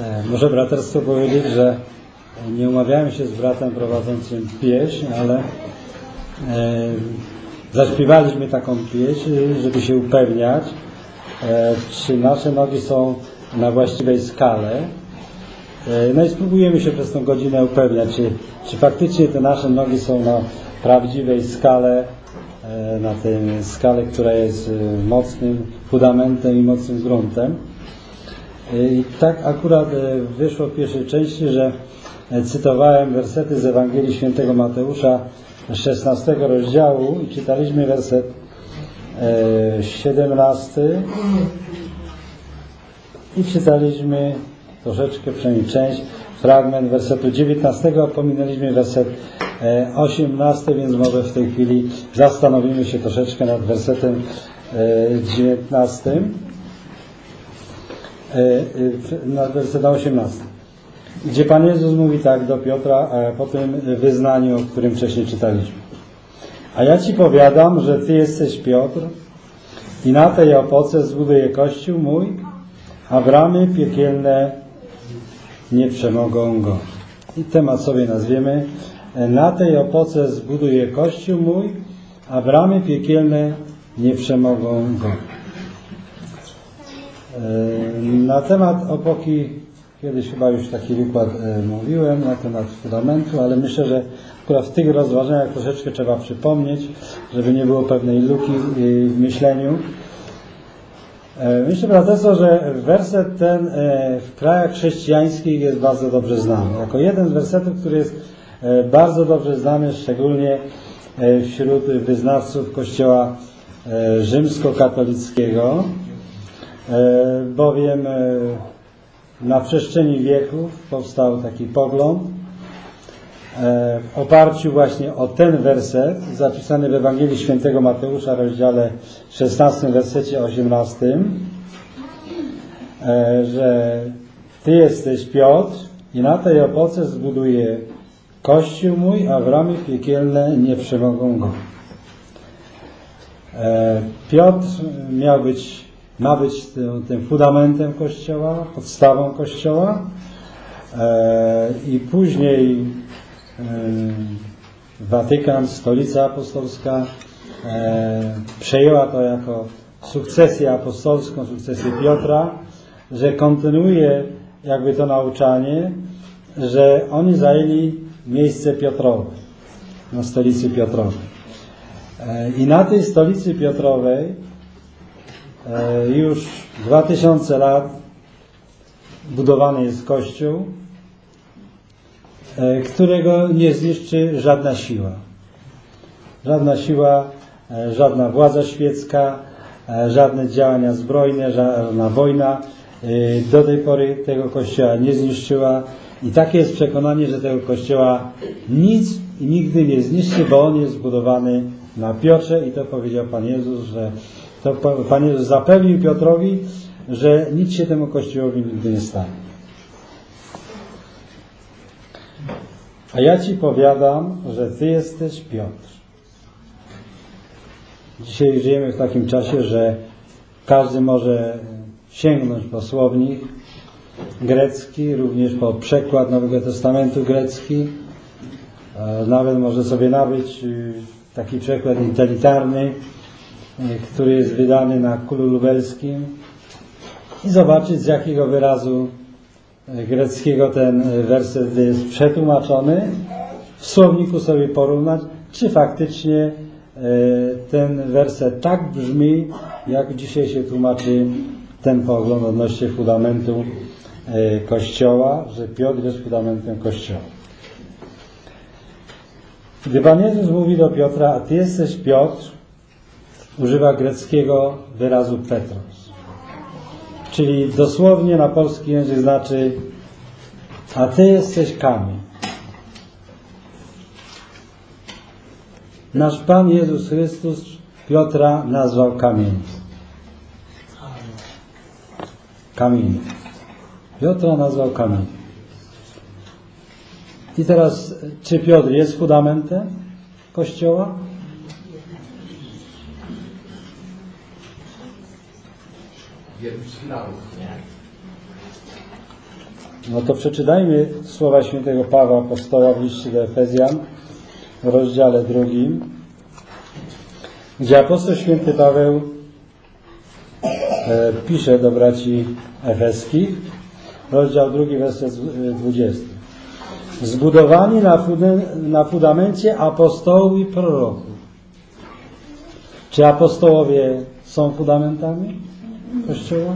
Muszę braterstwu powiedzieć, że nie umawiałem się z bratem prowadzącym pieśń, ale zaśpiewaliśmy taką pieśń, żeby się upewniać, czy nasze nogi są na właściwej skale. No i spróbujemy się przez tą godzinę upewniać, czy faktycznie te nasze nogi są na prawdziwej skale, na tej skale, która jest mocnym fundamentem i mocnym gruntem. I tak akurat wyszło w pierwszej części, że cytowałem wersety z Ewangelii Świętego Mateusza 16 rozdziału i czytaliśmy werset 17 i czytaliśmy troszeczkę, przynajmniej część, fragment wersetu 19, a pominęliśmy werset 18, więc może w tej chwili zastanowimy się troszeczkę nad wersetem 19, nad wersetem 18, gdzie Pan Jezus mówi tak do Piotra po tym wyznaniu, o którym wcześniej czytaliśmy. A ja Ci powiadam, że Ty jesteś Piotr i na tej opoce zbuduję Kościół mój, a bramy piekielne nie przemogą go. I temat sobie nazwiemy: na tej opoce zbuduję Kościół mój, a bramy piekielne nie przemogą go. Na temat opoki kiedyś chyba już taki wykład mówiłem, na temat fundamentu, ale myślę, że akurat w tych rozważaniach troszeczkę trzeba przypomnieć, żeby nie było pewnej luki w myśleniu. Myślę, braterstwo, że werset ten w krajach chrześcijańskich jest bardzo dobrze znany. Jako jeden z wersetów, który jest bardzo dobrze znany, szczególnie wśród wyznawców Kościoła rzymskokatolickiego, bowiem na przestrzeni wieków powstał taki pogląd w oparciu właśnie o ten werset zapisany w Ewangelii Świętego Mateusza, rozdziale 16, wersecie 18, że Ty jesteś Piotr i na tej opoce zbuduję Kościół mój, a bramy piekielne nie przemogą go. Piotr ma być tym fundamentem Kościoła, podstawą Kościoła i później Watykan, Stolica Apostolska przejęła to jako sukcesję apostolską, sukcesję Piotra, że kontynuuje jakby to nauczanie, że oni zajęli miejsce Piotrowe, na stolicy Piotrowej. I na tej stolicy Piotrowej już 2000 lat budowany jest Kościół, którego nie zniszczy żadna siła. Żadna siła, żadna władza świecka, żadne działania zbrojne, żadna wojna do tej pory tego Kościoła nie zniszczyła. I takie jest przekonanie, że tego Kościoła nic i nigdy nie zniszczy, bo on jest zbudowany na Piotrze i to powiedział Pan Jezus, że to Pan Jezus zapewnił Piotrowi, że nic się temu Kościołowi nigdy nie stanie. A ja Ci powiadam, że Ty jesteś Piotr. Dzisiaj żyjemy w takim czasie, że każdy może sięgnąć po słownik grecki, również po przekład Nowego Testamentu grecki. Nawet może sobie nabyć taki przekład intelitarny, który jest wydany na kulu lubelskim i zobaczyć, z jakiego wyrazu greckiego ten werset jest przetłumaczony, w słowniku sobie porównać, czy faktycznie ten werset tak brzmi, jak dzisiaj się tłumaczy ten pogląd odnośnie fundamentu Kościoła, że Piotr jest fundamentem Kościoła. Gdy Pan Jezus mówi do Piotra, a Ty jesteś Piotr, używa greckiego wyrazu Petros. Czyli dosłownie na polski język znaczy, a Ty jesteś kamień. Nasz Pan Jezus Chrystus Piotra nazwał kamieniem. Kamieniem. Piotra nazwał kamieniem. I teraz, czy Piotr jest fundamentem Kościoła? Jednym z filarów. No to przeczytajmy słowa świętego Pawła Apostoła w liście do Efezjan w rozdziale 2, gdzie apostoł święty Paweł pisze do braci efeskich, rozdział 2, werset 20. Zbudowani na fundamencie apostołów i proroków. Czy apostołowie są fundamentami Kościoła?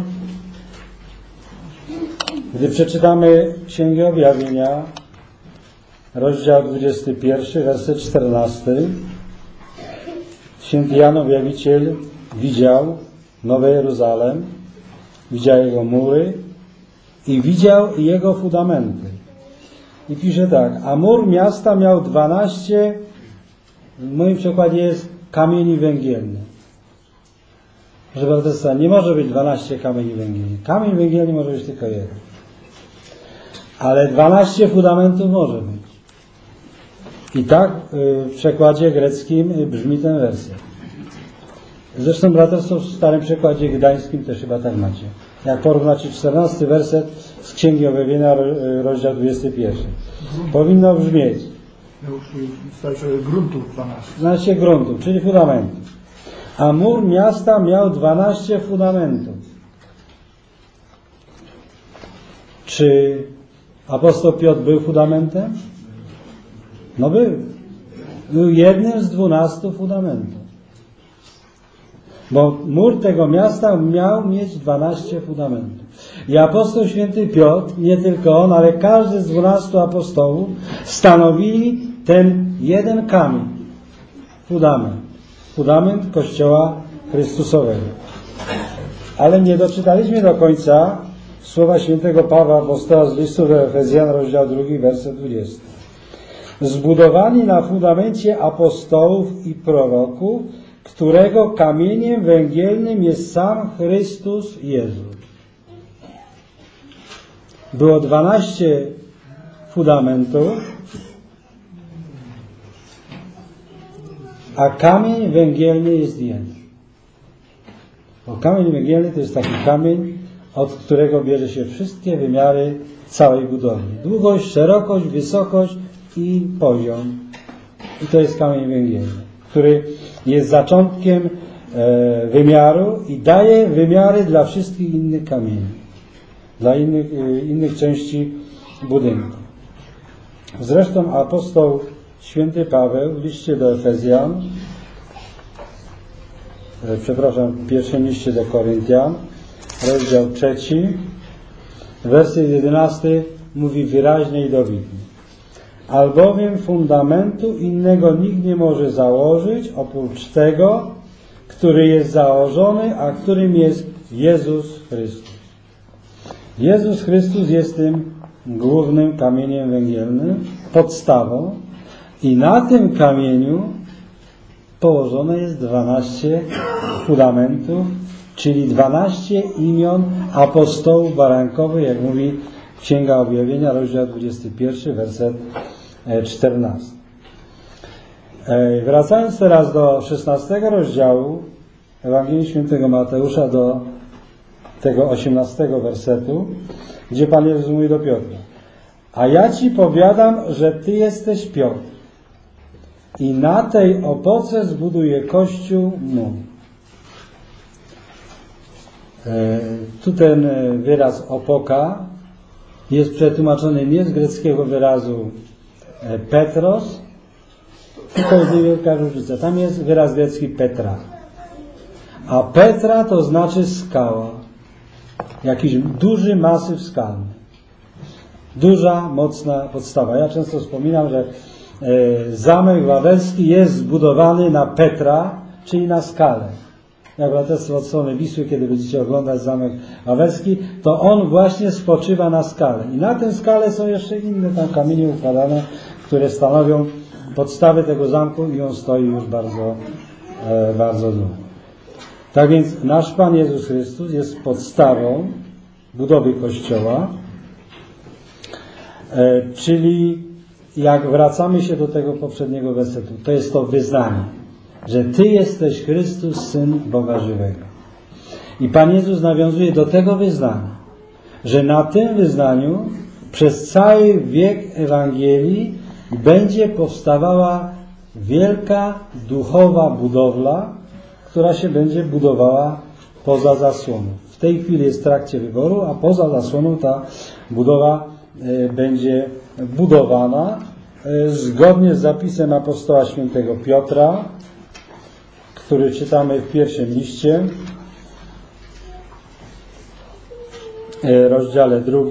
Gdy przeczytamy Księgę Objawienia, rozdział 21, werset 14, święty Jan Objawiciel widział Nowe Jeruzalem, widział jego mury i widział jego fundamenty. I pisze tak, a mur miasta miał 12, w moim przykładzie jest kamieni węgielnych. Proszę Państwa, nie może być 12 kamieni węgielnych. Kamień węgielny może być tylko jeden. Ale 12 fundamentów może być. I tak w przekładzie greckim brzmi ten werset. Zresztą braterstwo w starym przekładzie gdańskim też chyba tak macie. Jak porównacie 14 werset z Księgi Objawienia, rozdział 21. Powinno brzmieć. Gruntów 12. 12 gruntów, czyli fundamentów. A mur miasta miał 12 fundamentów. Czy apostoł Piotr był fundamentem? No był. Był jednym z 12 fundamentów. Bo mur tego miasta miał mieć 12 fundamentów. I apostoł święty Piotr, nie tylko on, ale każdy z 12 apostołów stanowili ten jeden kamień. Fundament Kościoła Chrystusowego. Ale nie doczytaliśmy do końca słowa świętego Pawła apostoła z listu do Efezjan, rozdział 2, werset 20. Zbudowani na fundamencie apostołów i proroków, którego kamieniem węgielnym jest sam Chrystus Jezus. Było 12 fundamentów, a kamień węgielny jest jeden. Bo kamień węgielny to jest taki kamień, od którego bierze się wszystkie wymiary całej budowli. Długość, szerokość, wysokość i poziom. I to jest kamień węgielny, który jest zaczątkiem wymiaru i daje wymiary dla wszystkich innych kamieni, dla innych części budynku. Zresztą apostoł święty Paweł w liście do Efezjan, w pierwszym liście do Koryntian, rozdział 3, werset 11 mówi wyraźnie i dobitnie. Albowiem fundamentu innego nikt nie może założyć oprócz tego, który jest założony, a którym jest Jezus Chrystus. Jezus Chrystus jest tym głównym kamieniem węgielnym, podstawą i na tym kamieniu położone jest 12 fundamentów, czyli 12 imion apostołów barankowych, jak mówi Księga Objawienia, rozdział 21, werset 14. Wracając teraz do 16 rozdziału Ewangelii Świętego Mateusza, do tego 18 wersetu, gdzie Pan Jezus mówi do Piotra: a ja Ci powiadam, że Ty jesteś Piotr i na tej opoce zbuduję Kościół mój. Tu ten wyraz opoka jest przetłumaczony nie z greckiego wyrazu Petros, to jest niewielka różnica. Tam jest wyraz grecki Petra. A Petra to znaczy skała. Jakiś duży masyw skalny. Duża, mocna podstawa. Ja często wspominam, że zamek wawelski jest zbudowany na Petra, czyli na skalę. Jak braterstwo od strony Wisły, kiedy będziecie oglądać zamek wawelski, to on właśnie spoczywa na skale. I na tę skalę są jeszcze inne tam kamienie układane, które stanowią podstawy tego zamku i on stoi już bardzo, bardzo długo. Tak więc nasz Pan Jezus Chrystus jest podstawą budowy Kościoła, czyli jak wracamy się do tego poprzedniego wersetu, to jest to wyznanie, że Ty jesteś Chrystus, Syn Boga żywego. I Pan Jezus nawiązuje do tego wyznania, że na tym wyznaniu przez cały wiek Ewangelii będzie powstawała wielka duchowa budowla, która się będzie budowała poza zasłoną. W tej chwili jest w trakcie wyboru, a poza zasłoną ta budowa będzie budowana zgodnie z zapisem apostoła świętego Piotra, który czytamy w pierwszym liście, rozdziale 2,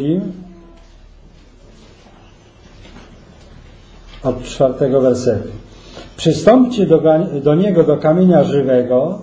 od 4 wersetu. Przystąpcie do niego, do kamienia żywego,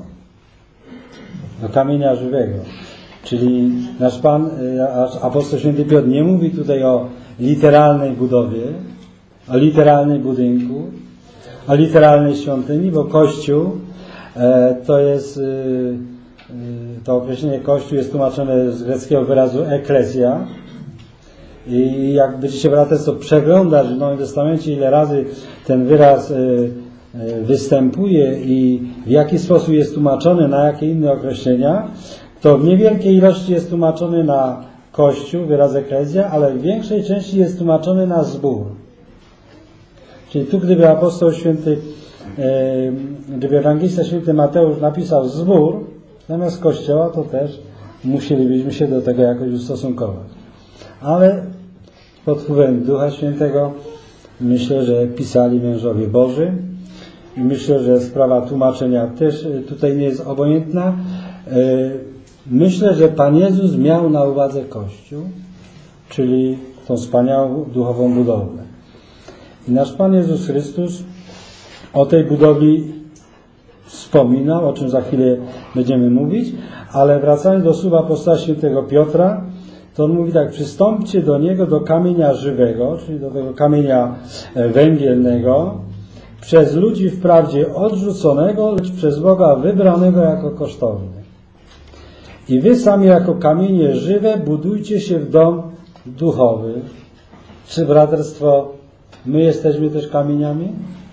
czyli nasz Pan, apostoł święty Piotr nie mówi tutaj o literalnej budowie, o literalnym budynku, o literalnej świątyni, bo Kościół to jest, to określenie Kościół jest tłumaczone z greckiego wyrazu eklezja. I jak będziecie braterstwo przeglądać w Nowym Testamencie, ile razy ten wyraz występuje i w jaki sposób jest tłumaczony, na jakie inne określenia, to w niewielkiej ilości jest tłumaczony na Kościół, wyraz eklezja, ale w większej części jest tłumaczony na zbór. Czyli tu, gdyby apostoł święty, gdyby ewangelista święty Mateusz napisał zbór zamiast Kościoła, to też musielibyśmy się do tego jakoś ustosunkować. Ale pod wpływem Ducha Świętego myślę, że pisali mężowie Boży i myślę, że sprawa tłumaczenia też tutaj nie jest obojętna. Myślę, że Pan Jezus miał na uwadze Kościół, czyli tą wspaniałą duchową budowlę. I nasz Pan Jezus Chrystus o tej budowli wspominał, o czym za chwilę będziemy mówić, ale wracając do słów apostoła świętego Piotra, to on mówi tak: przystąpcie do niego, do kamienia żywego, czyli do tego kamienia węgielnego, przez ludzi wprawdzie odrzuconego, lecz przez Boga wybranego jako kosztowny. I wy sami jako kamienie żywe budujcie się w dom duchowy. Czy braterstwo, my jesteśmy też kamieniami?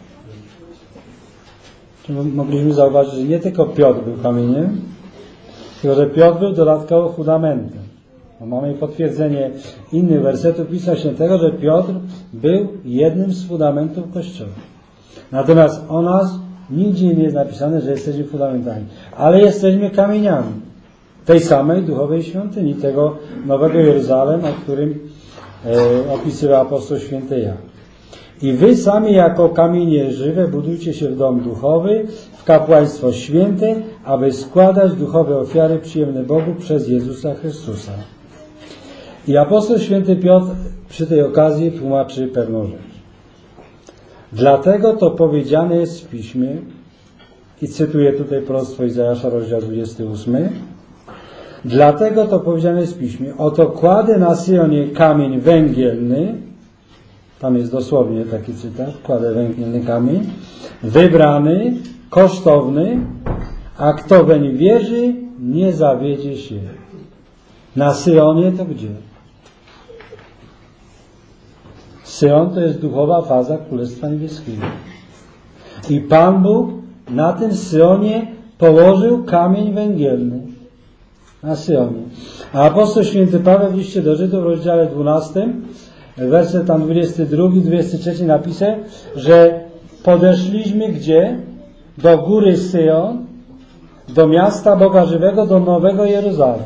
Czy mogliśmy zauważyć, że nie tylko Piotr był kamieniem, tylko że Piotr był dodatkowo fundamentem. Mamy potwierdzenie innych wersetów Pisma Świętego, że Piotr był jednym z fundamentów Kościoła. Natomiast o nas nigdzie nie jest napisane, że jesteśmy fundamentami, ale jesteśmy kamieniami tej samej duchowej świątyni, tego nowego Jeruzalem, o którym opisywał apostoł święty Jan. I wy sami jako kamienie żywe budujcie się w dom duchowy, w kapłaństwo święte, aby składać duchowe ofiary przyjemne Bogu przez Jezusa Chrystusa. I apostoł święty Piotr przy tej okazji tłumaczy pewną rzecz. Dlatego to powiedziane jest w Piśmie, i cytuję tutaj proroctwo Izajasza, rozdział 28, dlatego to powiedziane jest w Piśmie: oto kładę na Syjonie kamień węgielny, tam jest dosłownie taki cytat, kładę węgielny kamień, wybrany, kosztowny, a kto weń wierzy, nie zawiedzie się. Na Syjonie to gdzie? Syjon to jest duchowa faza Królestwa Niebieskiego. I Pan Bóg na tym Syonie położył kamień węgielny. Na Syonie. A apostoł święty Paweł w liście do Żydów w rozdziale 12, werset tam 22, 23 napisał, że podeszliśmy gdzie? Do góry Syjon, do miasta Boga żywego, do Nowego Jeruzalem.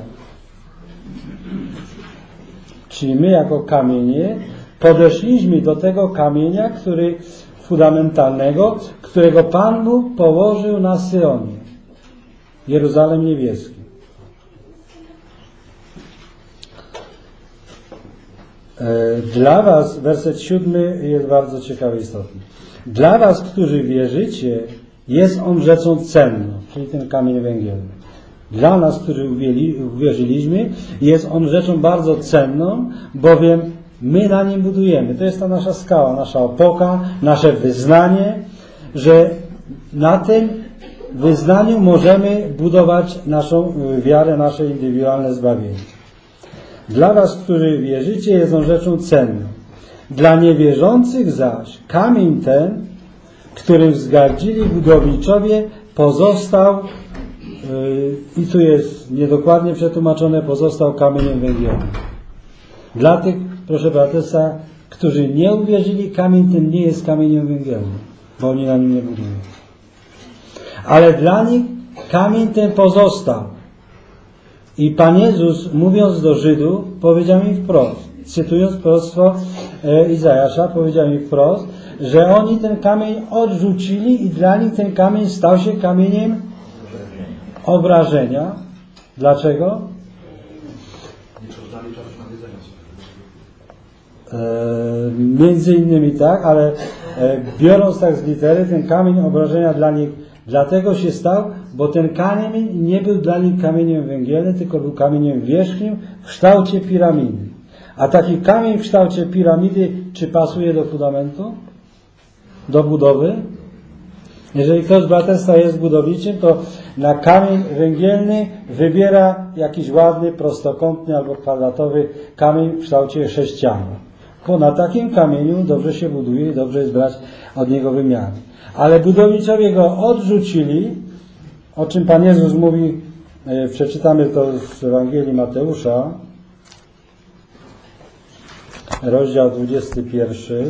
Czyli my jako kamienie podeszliśmy do tego kamienia, fundamentalnego, którego Pan Bóg położył na Syonie. Jeruzalem niebieski. Dla was, werset 7 jest bardzo ciekawy, istotny. Dla was, którzy wierzycie, jest on rzeczą cenną, czyli ten kamień węgielny. Dla nas, którzy uwierzyliśmy, jest on rzeczą bardzo cenną, bowiem my na nim budujemy. To jest ta nasza skała, nasza opoka, nasze wyznanie, że na tym wyznaniu możemy budować naszą wiarę, nasze indywidualne zbawienie. Dla was, którzy wierzycie, jest on rzeczą cenną. Dla niewierzących zaś kamień ten, którym wzgardzili budowniczowie, pozostał, i tu jest niedokładnie przetłumaczone, pozostał kamieniem węgielnym. Dla tych, proszę braterstwa, którzy nie uwierzyli, kamień ten nie jest kamieniem węgielnym, bo oni na nim nie budują. Ale dla nich kamień ten pozostał. I Pan Jezus, mówiąc do Żydów, powiedział im wprost, cytując proroctwo Izajasza, powiedział im wprost, że oni ten kamień odrzucili i dla nich ten kamień stał się kamieniem obrażenia. Dlaczego? Między innymi tak, ale biorąc tak z litery, ten kamień obrażenia dla nich dlatego się stał, bo ten kamień nie był dla nich kamieniem węgielnym, tylko był kamieniem wierzchnim w kształcie piramidy. A taki kamień w kształcie piramidy, czy pasuje do fundamentu? Do budowy? Jeżeli ktoś z braterstwa jest budowniczym, to na kamień węgielny wybiera jakiś ładny, prostokątny albo kwadratowy kamień w kształcie sześcianu. Bo na takim kamieniu dobrze się buduje i dobrze jest brać od niego wymiary. Ale budowniczowie go odrzucili, o czym Pan Jezus mówi, przeczytamy to z Ewangelii Mateusza, rozdział 21.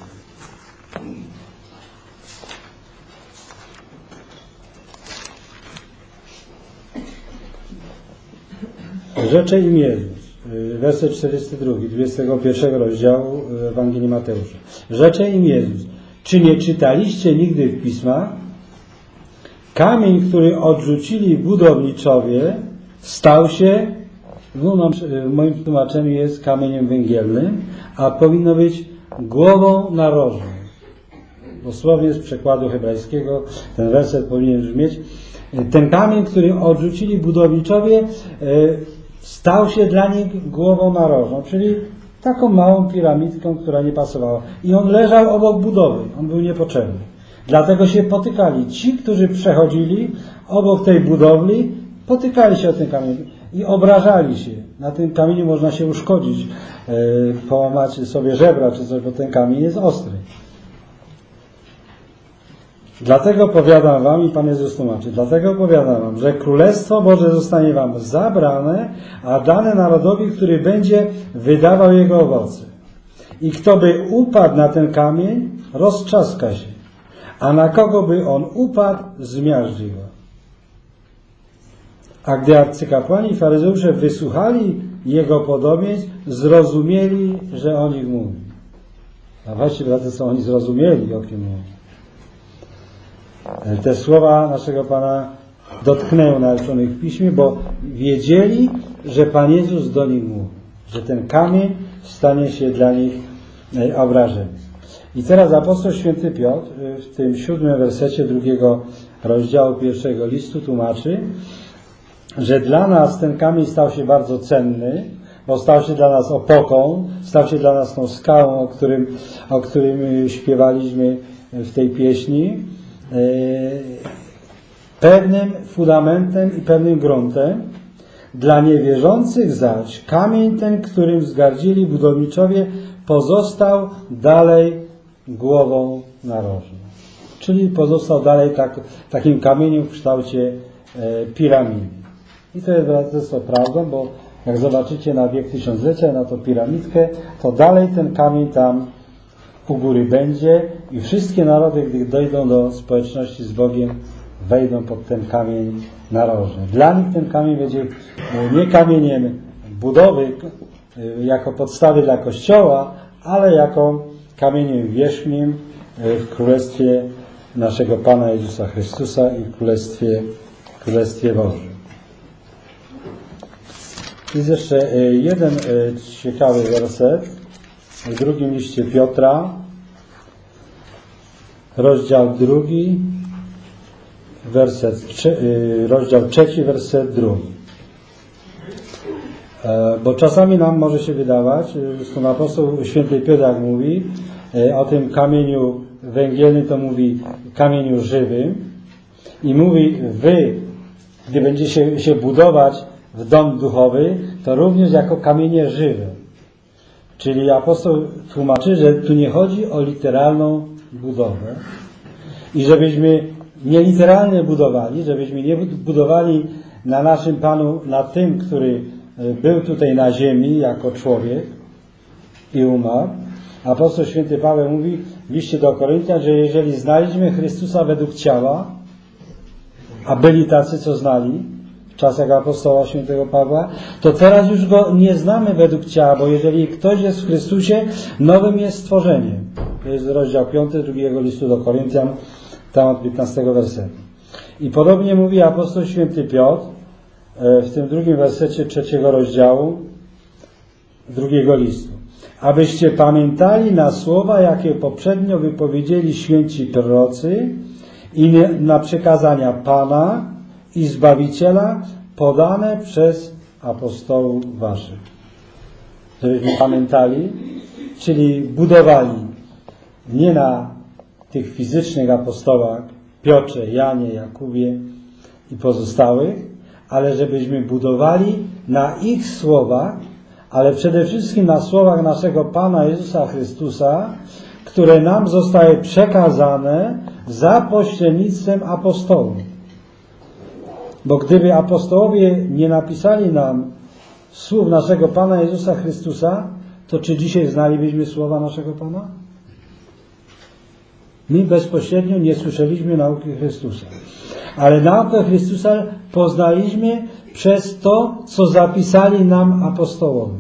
Rzecze im Jezus, werset 42, 21 rozdziału Ewangelii Mateusza. Rzecze im Jezus, czy nie czytaliście nigdy w Pismach? Kamień, który odrzucili budowniczowie, stał się, w moim tłumaczeniu jest kamieniem węgielnym, a powinno być głową narożną. Dosłownie z przekładu hebrajskiego ten werset powinien brzmieć: ten kamień, który odrzucili budowniczowie, stał się dla nich głową narożną, czyli taką małą piramidką, która nie pasowała. I on leżał obok budowy, on był niepotrzebny. Dlatego się potykali. Ci, którzy przechodzili obok tej budowli, potykali się o ten kamień i obrażali się. Na tym kamieniu można się uszkodzić, połamać sobie żebra czy coś, bo ten kamień jest ostry. Dlatego powiadam wam, i Pan Jezus tłumaczy, dlatego powiadam wam, że Królestwo Boże zostanie wam zabrane, a dane narodowi, który będzie wydawał jego owoce. I kto by upadł na ten kamień, roztrzaska się, a na kogo by on upadł, zmiażdży go. A gdy arcykapłani i faryzeusze wysłuchali jego podobieństw, zrozumieli, że o nich mówi. A właściwie, braty, oni zrozumieli, o kim mówi. Te słowa naszego Pana dotknęły nauczonych w Piśmie, bo wiedzieli, że Pan Jezus do nich mówi, że ten kamień stanie się dla nich obrażeniem. I teraz apostoł święty Piotr w tym 7 wersecie 2 rozdziału 1 listu tłumaczy, że dla nas ten kamień stał się bardzo cenny, bo stał się dla nas opoką, stał się dla nas tą skałą, o którym śpiewaliśmy w tej pieśni, pewnym fundamentem i pewnym gruntem. Dla niewierzących zaś kamień ten, którym wzgardzili budowniczowie, pozostał dalej głową narożną. Czyli pozostał dalej takim kamieniem w kształcie piramidy. I to jest prawdą, bo jak zobaczycie na wiek tysiąclecia, na tą piramidkę, to dalej ten kamień tam u góry będzie i wszystkie narody, gdy dojdą do społeczności z Bogiem, wejdą pod ten kamień narożny. Dla nich ten kamień będzie nie kamieniem budowy jako podstawy dla Kościoła, ale jako kamieniem wierzchnim w Królestwie naszego Pana Jezusa Chrystusa i w Królestwie Bożym. Jest jeszcze jeden ciekawy werset w drugim liście Piotra, rozdział 2, rozdział 3, werset 2. Bo czasami nam może się wydawać, że apostoł święty Piotr jak mówi o tym kamieniu węgielnym, to mówi kamieniu żywym i mówi: wy, gdy będziecie się budować w dom duchowy, to również jako kamienie żywe. Czyli apostoł tłumaczy, że tu nie chodzi o literalną budowę i żebyśmy nie literalnie budowali, żebyśmy nie budowali na naszym Panu, na tym, który był tutaj na ziemi jako człowiek, i umarł. Apostoł święty Paweł mówi w liście do Koryntian, że jeżeli znaliśmy Chrystusa według ciała, a byli tacy, co znali w czasach apostoła świętego Pawła, to teraz już go nie znamy według ciała, bo jeżeli ktoś jest w Chrystusie, nowym jest stworzeniem. To jest rozdział 5 drugiego listu do Koryntian, tam od 15 wersetu. I podobnie mówi apostoł święty Piotr w tym drugim wersecie 3 rozdziału drugiego listu. Abyście pamiętali na słowa, jakie poprzednio wypowiedzieli święci prorocy i na przykazania Pana i Zbawiciela podane przez apostołów waszych. Żebyśmy pamiętali, czyli budowali nie na tych fizycznych apostołach Piotrze, Janie, Jakubie i pozostałych, ale żebyśmy budowali na ich słowach, ale przede wszystkim na słowach naszego Pana Jezusa Chrystusa, które nam zostały przekazane za pośrednictwem apostołów. Bo gdyby apostołowie nie napisali nam słów naszego Pana Jezusa Chrystusa, to czy dzisiaj znalibyśmy słowa naszego Pana? My bezpośrednio nie słyszeliśmy nauki Chrystusa. Ale naukę Chrystusa poznaliśmy przez to, co zapisali nam apostołowie.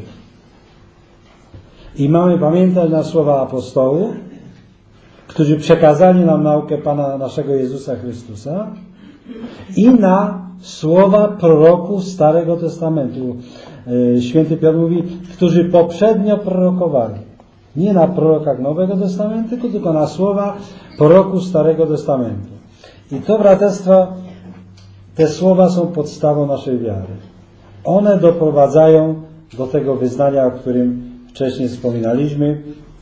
I mamy pamiętać na słowa apostołów, którzy przekazali nam naukę Pana naszego Jezusa Chrystusa, i na słowa proroków Starego Testamentu. Święty Piotr mówi, którzy poprzednio prorokowali. Nie na prorokach Nowego Testamentu, tylko na słowa proroków Starego Testamentu. I to, braterstwa, te słowa są podstawą naszej wiary. One doprowadzają do tego wyznania, o którym wcześniej wspominaliśmy,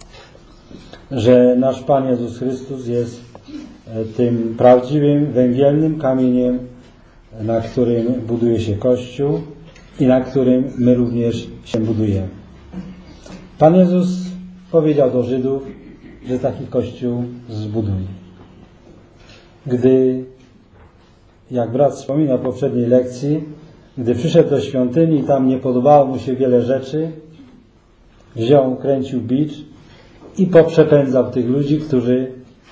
że nasz Pan Jezus Chrystus jest tym prawdziwym, węgielnym kamieniem, na którym buduje się Kościół i na którym my również się budujemy. Pan Jezus powiedział do Żydów, że taki Kościół zbuduje. Gdy, jak brat wspominał w poprzedniej lekcji, gdy przyszedł do świątyni i tam nie podobało mu się wiele rzeczy, wziął, kręcił bicz i poprzepędzał tych ludzi, którzy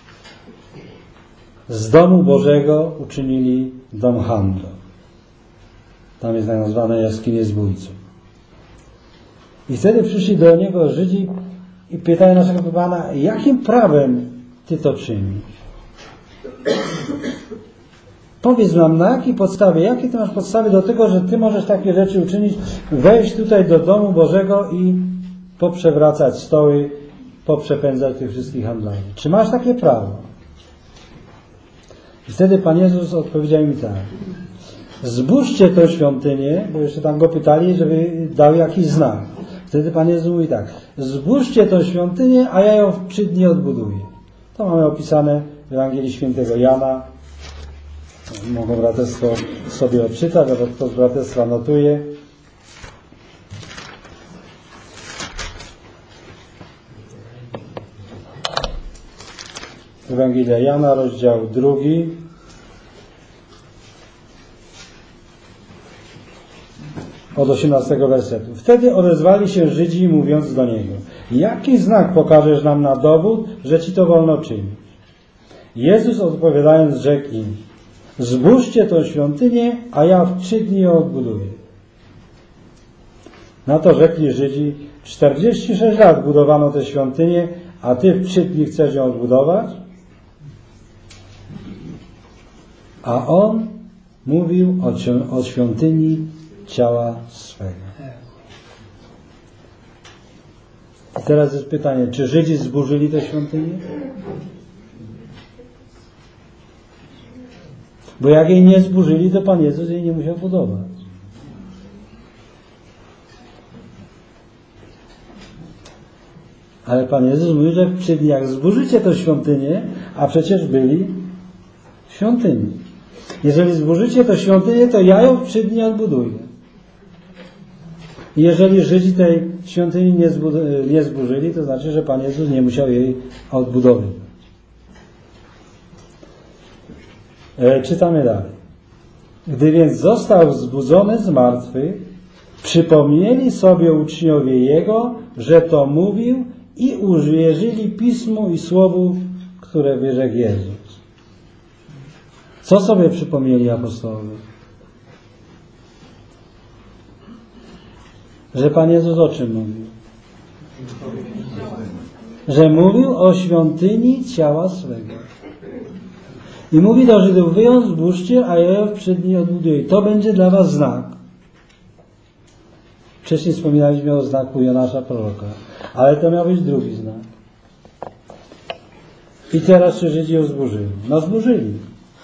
z domu Bożego uczynili dom handlu. Tam jest tak nazwane jaskinie zbójców. I wtedy przyszli do niego Żydzi i pytają naszego Pana, jakim prawem ty to czynisz? Powiedz nam, na jakiej podstawie, jakie ty masz podstawy do tego, że ty możesz takie rzeczy uczynić, wejść tutaj do domu Bożego i poprzewracać stoły, poprzepędzać tych wszystkich handlarzy. Czy masz takie prawo? I wtedy Pan Jezus odpowiedział mi tak. Zbóżcie tę świątynię, bo jeszcze tam go pytali, żeby dał jakiś znak. Wtedy Pan Jezus mówi tak. Zbóżcie tę świątynię, a ja ją w 3 dni odbuduję. To mamy opisane w Ewangelii Świętego Jana. Mogą braterstwo sobie odczytać, albo kto z braterstwa notuje. Ewangelia Jana, rozdział 2. Od 18 wersetu. Wtedy odezwali się Żydzi, mówiąc do Niego: jaki znak pokażesz nam na dowód, że Ci to wolno czynić? Jezus odpowiadając rzekł im: zbóżcie tę świątynię, a ja w 3 dni ją odbuduję. Na to rzekli Żydzi: 46 lat budowano tę świątynię, a Ty w 3 dni chcesz ją odbudować? A On mówił o świątyni ciała swego. I teraz jest pytanie, czy Żydzi zburzyli tę świątynię? Bo jak jej nie zburzyli, to Pan Jezus jej nie musiał budować. Ale Pan Jezus mówi, że w 3 dni jak zburzycie tę świątynię, a przecież byli w świątyni. Jeżeli zburzycie tę świątynię, to ja ją w 3 dni odbuduję. I jeżeli Żydzi tej świątyni nie zburzyli, to znaczy, że Pan Jezus nie musiał jej odbudowywać. Czytamy dalej. Gdy więc został wzbudzony z martwych, Przypomnieli sobie uczniowie Jego, że to mówił i uwierzyli Pismu i Słowu, które wyrzekł Jezus. Co sobie przypomnieli apostołowie? Że Pan Jezus o czym mówił? Że mówił o świątyni ciała swego. I mówi do Żydów: wy ją zbóżcie, a ja ją w 3 dni odbuduję. I to będzie dla was znak. Wcześniej wspominaliśmy o znaku Jonasza proroka. Ale to miał być drugi znak. I teraz czy Żydzi ją zburzyli? No zburzyli.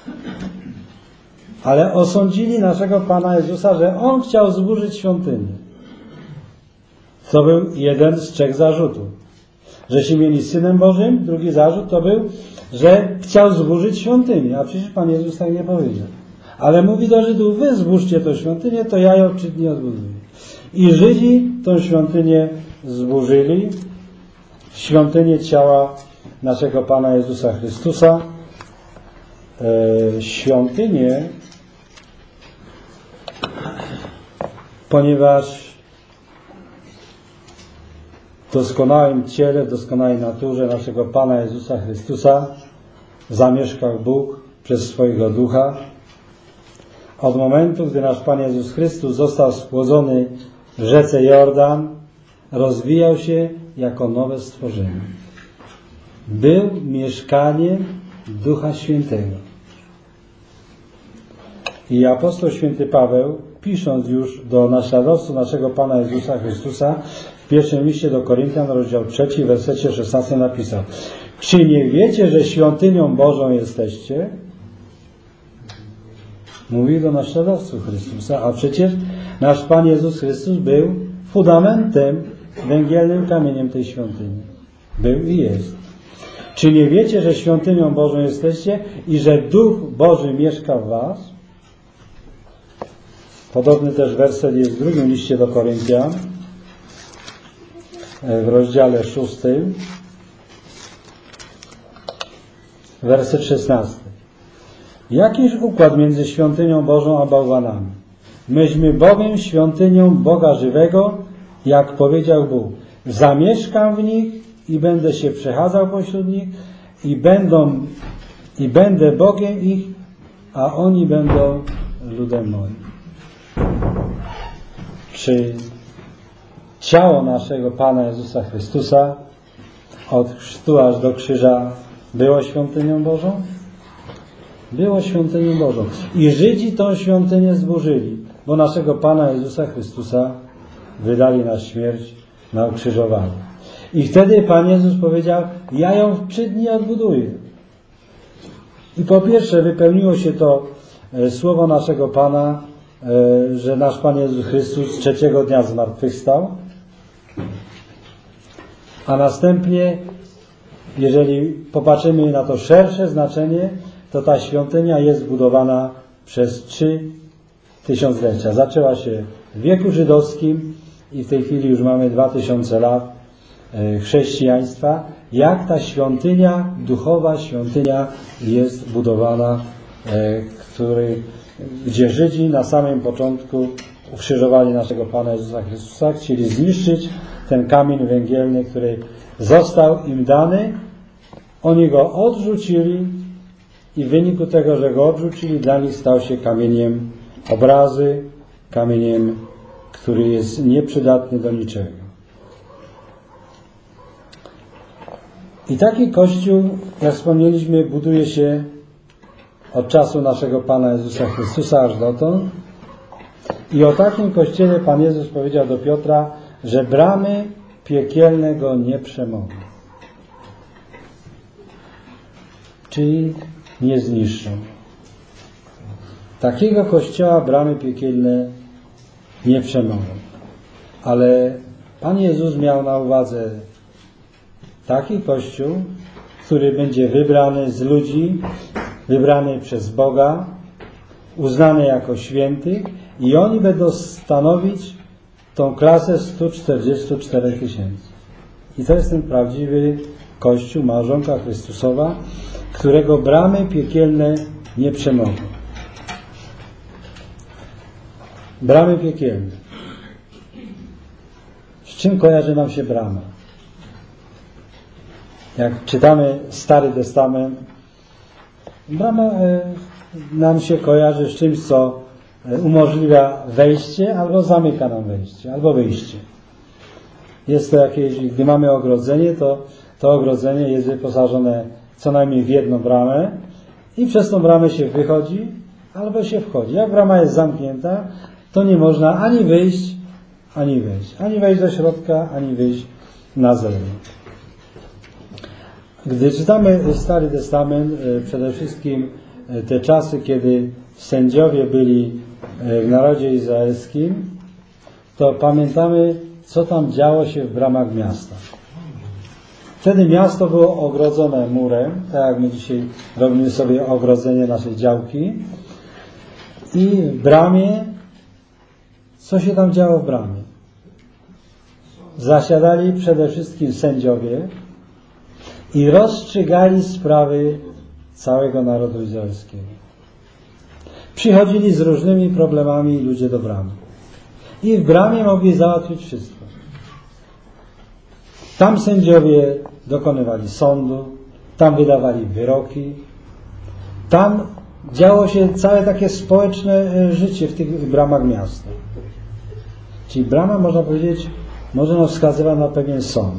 Ale osądzili naszego Pana Jezusa, że On chciał zburzyć świątynię. To był jeden z 3 zarzutów. Że się mieli Synem Bożym. Drugi zarzut to był, że chciał zburzyć świątynię. A przecież Pan Jezus tak nie powiedział. Ale mówi do Żydów: wy zburzcie tę świątynię, to ja ją w 3 dni odbuduję. I Żydzi tą świątynię zburzyli. Świątynię ciała naszego Pana Jezusa Chrystusa. Świątynię, ponieważ w doskonałym ciele, w doskonałej naturze naszego Pana Jezusa Chrystusa zamieszkał Bóg przez swojego Ducha. Od momentu, gdy nasz Pan Jezus Chrystus został spłodzony w rzece Jordan, rozwijał się jako nowe stworzenie. Był mieszkaniem Ducha Świętego. I apostoł święty Paweł, pisząc już do naśladowców naszego Pana Jezusa Chrystusa, w pierwszym liście do Koryntian, rozdział 3, w wersecie 16 napisał: czy nie wiecie, że świątynią Bożą jesteście? Mówi do naśladowców Chrystusa, a przecież nasz Pan Jezus Chrystus był fundamentem, węgielnym kamieniem tej świątyni. Był i jest. Czy nie wiecie, że świątynią Bożą jesteście i że Duch Boży mieszka w was? Podobny też werset jest w drugim liście do Koryntian, w rozdziale 6, werset 16. Jakiż układ między świątynią Bożą a bałwanami? Myśmy bowiem świątynią Boga żywego, jak powiedział Bóg: zamieszkam w nich i będę się przechadzał pośród nich i będę Bogiem ich, a oni będą ludem moim. Czy ciało naszego Pana Jezusa Chrystusa od chrztu aż do krzyża było świątynią Bożą? Było świątynią Bożą. I Żydzi tą świątynię zburzyli, bo naszego Pana Jezusa Chrystusa wydali na śmierć na ukrzyżowaniu. I wtedy Pan Jezus powiedział: ja ją w 3 dni odbuduję. I po pierwsze wypełniło się to słowo naszego Pana, że nasz Pan Jezus Chrystus 3. dnia zmartwychwstał. A następnie, jeżeli popatrzymy na to szersze znaczenie, to ta świątynia jest budowana przez 3 tysiąclecia. Zaczęła się w wieku żydowskim i w tej chwili już mamy 2000 lat chrześcijaństwa. Jak ta świątynia, duchowa świątynia jest budowana, gdzie Żydzi na samym początku ukrzyżowali naszego Pana Jezusa Chrystusa, chcieli zniszczyć ten kamień węgielny, który został im dany. Oni go odrzucili i w wyniku tego, że go odrzucili, dla nich stał się kamieniem obrazy, kamieniem, który jest nieprzydatny do niczego. I taki Kościół, jak wspomnieliśmy, buduje się od czasu naszego Pana Jezusa Chrystusa aż dotąd. I o takim Kościele Pan Jezus powiedział do Piotra, że bramy piekielne go nie przemogą. Czyli nie zniszczą. Takiego Kościoła bramy piekielne nie przemogą. Ale Pan Jezus miał na uwadze taki Kościół, który będzie wybrany z ludzi, wybrany przez Boga, uznany jako świętych, i oni będą stanowić tą klasę 144 tysięcy. I to jest ten prawdziwy Kościół, małżonka Chrystusowa, którego bramy piekielne nie przemogą. Bramy piekielne. czym kojarzy nam się brama? Jak czytamy Stary Testament, brama nam się kojarzy z czymś, co umożliwia wejście, albo zamyka nam wejście, albo wyjście. Jest to jakieś, gdy mamy ogrodzenie, to ogrodzenie jest wyposażone co najmniej w jedną bramę i przez tą bramę się wychodzi, albo się wchodzi. Jak brama jest zamknięta, to nie można ani wyjść, ani wejść. Ani wejść do środka, ani wyjść na zewnątrz. Gdy czytamy Stary Testament, przede wszystkim te czasy, kiedy sędziowie byli w narodzie izraelskim, to pamiętamy, co tam działo się w bramach miasta. Wtedy miasto było ogrodzone murem, tak jak my dzisiaj robimy sobie ogrodzenie naszej działki. I w bramie, co się tam działo w bramie? Zasiadali przede wszystkim sędziowie i rozstrzygali sprawy całego narodu izraelskiego. Przychodzili z różnymi problemami ludzie do bramy. I w bramie mogli załatwić wszystko. Tam sędziowie dokonywali sądu, tam wydawali wyroki, tam działo się całe takie społeczne życie w tych bramach miasta. Czyli brama, można powiedzieć, można wskazywać na pewien sąd.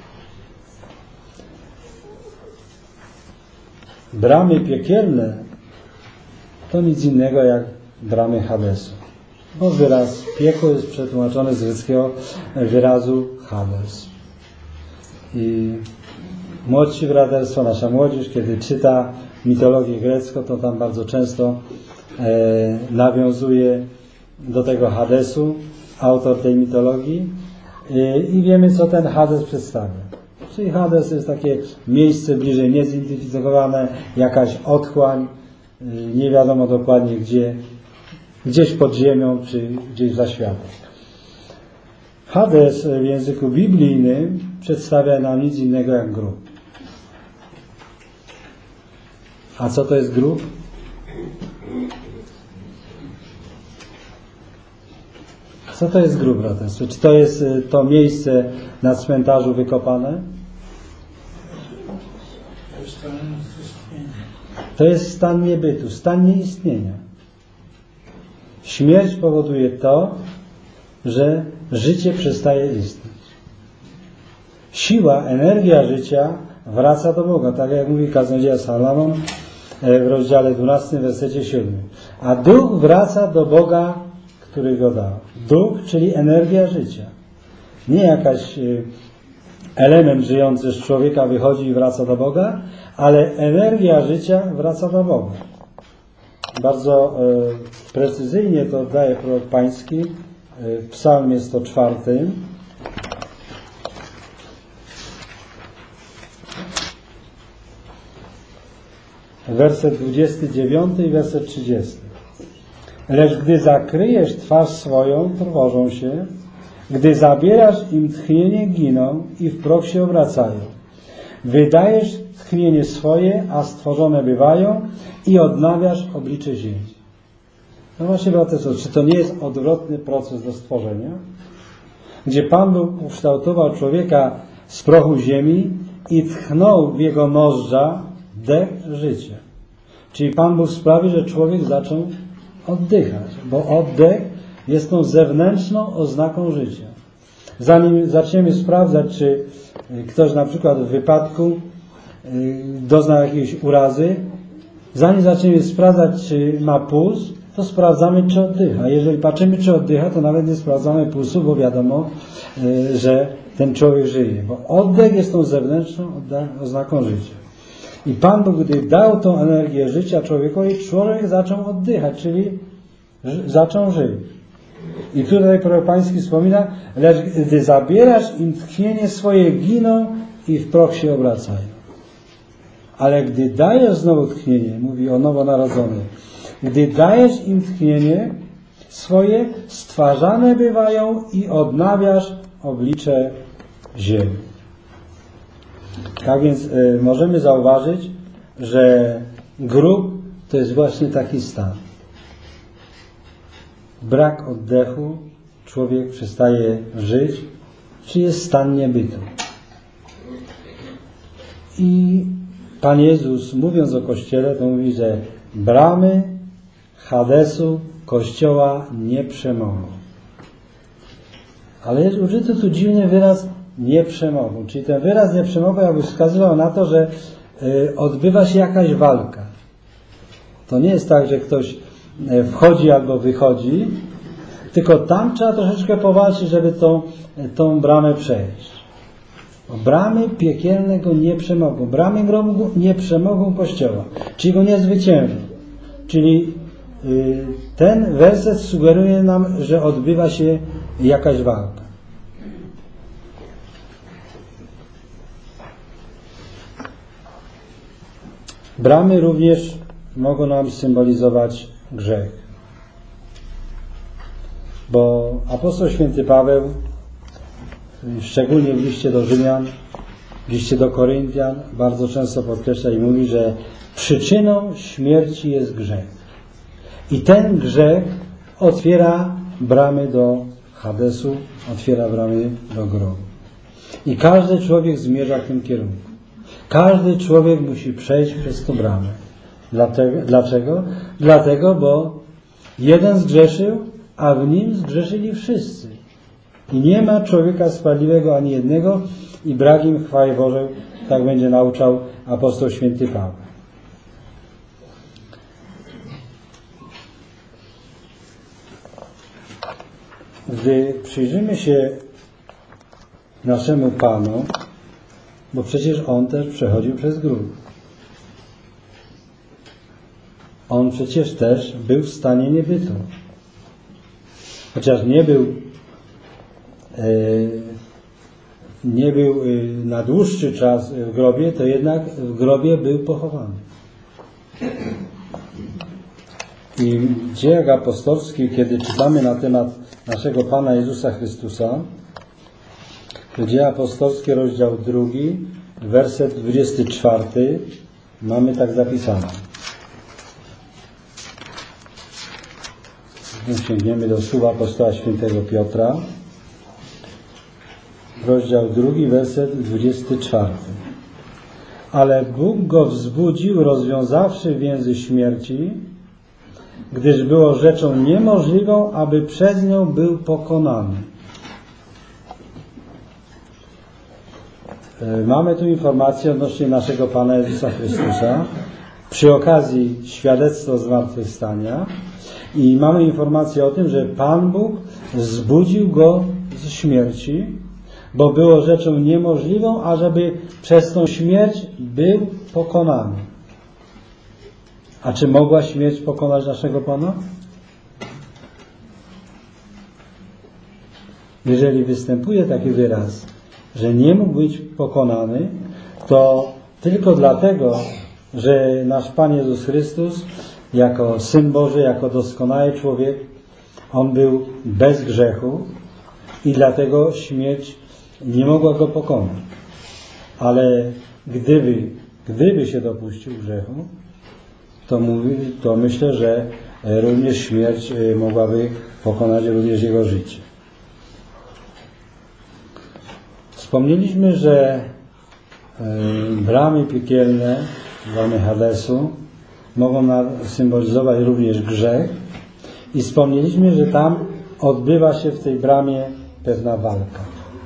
Bramy piekielne to nic innego jak bramy Hadesu. Bo wyraz piekło jest przetłumaczony z greckiego wyrazu Hades. I młodsi braterstwo, nasza młodzież, kiedy czyta mitologię grecką, to tam bardzo często nawiązuje do tego Hadesu, autor tej mitologii, i wiemy, co ten Hades przedstawia. Czyli Hades jest takie miejsce bliżej niezidentyfikowane, jakaś otchłań, nie wiadomo dokładnie gdzie, gdzieś pod ziemią, czy gdzieś za światem. Hades w języku biblijnym przedstawia nam nic innego jak grób. A co to jest grób? Co to jest grób, braterstwo? Czy to jest to miejsce na cmentarzu wykopane? To jest stan niebytu, stan nieistnienia. Śmierć powoduje to, że życie przestaje istnieć. Siła, energia życia wraca do Boga, tak jak mówi kaznodzieja Salomon w rozdziale 12, wersecie 7. A duch wraca do Boga, który go dał. Duch, czyli energia życia. Nie jakaś element żyjący z człowieka wychodzi i wraca do Boga, ale energia życia wraca do Boga. Bardzo precyzyjnie to daje prorok Pański w psalmie 104. Werset 29 i werset 30. Lecz gdy zakryjesz twarz swoją, trwożą się, gdy zabierasz im tchnienie, giną i w proch się obracają. Wydajesz tchnienie swoje, a stworzone bywają i odnawiasz oblicze ziemi. No właśnie, braterstwo, czy to nie jest odwrotny proces do stworzenia? Gdzie Pan Bóg ukształtował człowieka z prochu ziemi i tchnął w jego nozdrza dech życia. Czyli Pan Bóg sprawi, że człowiek zaczął oddychać, bo oddech jest tą zewnętrzną oznaką życia. Zanim zaczniemy sprawdzać, czy ktoś na przykład w wypadku doznał jakiejś urazy, zanim zaczniemy sprawdzać, czy ma puls, to sprawdzamy, czy oddycha. Jeżeli patrzymy, czy oddycha, to nawet nie sprawdzamy pulsu, bo wiadomo, że ten człowiek żyje. Bo oddech jest tą zewnętrzną oznaką życia. I Pan Bóg, gdy dał tą energię życia człowiekowi, człowiek zaczął oddychać, czyli zaczął żyć. I tutaj prorok Pański wspomina, lecz gdy zabierasz im tchnienie swoje, giną i w proch się obracają. Ale gdy dajesz znowu tchnienie, mówi o nowonarodzonych, gdy dajesz im tchnienie swoje, stwarzane bywają i odnawiasz oblicze ziemi. Tak więc możemy zauważyć, że grób to jest właśnie taki stan. Brak oddechu, człowiek przestaje żyć czy jest stan niebytu. I Pan Jezus, mówiąc o Kościele, to mówi, że bramy Hadesu Kościoła nie przemogą. Ale jest użyty tu dziwny wyraz nie przemogą. Czyli ten wyraz nie przemogą jakby wskazywał na to, że odbywa się jakaś walka. To nie jest tak, że ktoś wchodzi albo wychodzi, tylko tam trzeba troszeczkę powalczyć, żeby tą bramę przejść. Bramy piekielne go nie przemogą. Bramy grobu nie przemogą Kościoła. Czyli go nie zwyciężą. Czyli ten werset sugeruje nam, że odbywa się jakaś walka. Bramy również mogą nam symbolizować grzech. Bo apostoł święty Paweł, szczególnie w liście do Rzymian, w liście do Koryntian, bardzo często podkreśla i mówi, że przyczyną śmierci jest grzech. I ten grzech otwiera bramy do Hadesu, otwiera bramy do grobu. I każdy człowiek zmierza w tym kierunku. Każdy człowiek musi przejść przez tę bramę. Dlaczego? Dlatego, bo jeden zgrzeszył, a w nim zgrzeszyli wszyscy. I nie ma człowieka sprawiedliwego ani jednego i brak im chwały Bożej, tak będzie nauczał apostoł święty Paweł. Gdy przyjrzymy się naszemu Panu, bo przecież On też przechodził przez grób. On przecież też był w stanie niebytu. Chociaż nie był na dłuższy czas w grobie, to jednak w grobie był pochowany. I w Dziejach Apostolskich, kiedy czytamy na temat naszego Pana Jezusa Chrystusa, to Dzieje Apostolskie, rozdział 2, werset 24, mamy tak zapisane. Sięgniemy do słów apostoła świętego Piotra, rozdział 2, werset 24. Ale Bóg go wzbudził, rozwiązawszy więzy śmierci, gdyż było rzeczą niemożliwą, aby przez nią był pokonany. Mamy tu informację odnośnie naszego Pana Jezusa Chrystusa przy okazji świadectwa zmartwychwstania i mamy informację o tym, że Pan Bóg wzbudził go z śmierci, bo było rzeczą niemożliwą, ażeby przez tą śmierć był pokonany. A czy mogła śmierć pokonać naszego Pana? Jeżeli występuje taki wyraz, że nie mógł być pokonany, to tylko dlatego, że nasz Pan Jezus Chrystus jako Syn Boży, jako doskonały człowiek, On był bez grzechu i dlatego śmierć nie mogła go pokonać. Ale gdyby się dopuścił grzechu, to myślę, że również śmierć mogłaby pokonać również jego życie. Wspomnieliśmy, że bramy piekielne, bramy Hadesu, mogą symbolizować również grzech i wspomnieliśmy, że tam odbywa się w tej bramie pewna walka.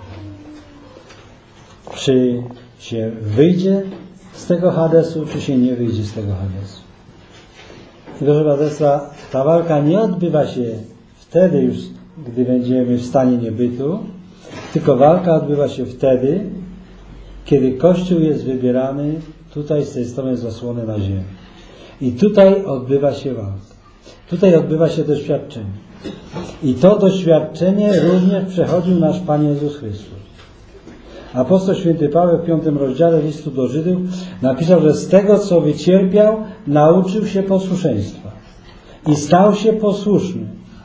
Czy się wyjdzie z tego Hadesu, czy się nie wyjdzie z tego Hadesu. Proszę Państwa, ta walka nie odbywa się wtedy już, gdy będziemy w stanie niebytu, tylko walka odbywa się wtedy, kiedy Kościół jest wybierany tutaj z tej strony zasłony na ziemię. I tutaj odbywa się walka. Tutaj odbywa się doświadczenie. I to doświadczenie również przechodził nasz Pan Jezus Chrystus. Apostoł święty Paweł w 5 rozdziale listu do Żydów napisał, że z tego, co wycierpiał, nauczył się posłuszeństwa. I stał się posłuszny.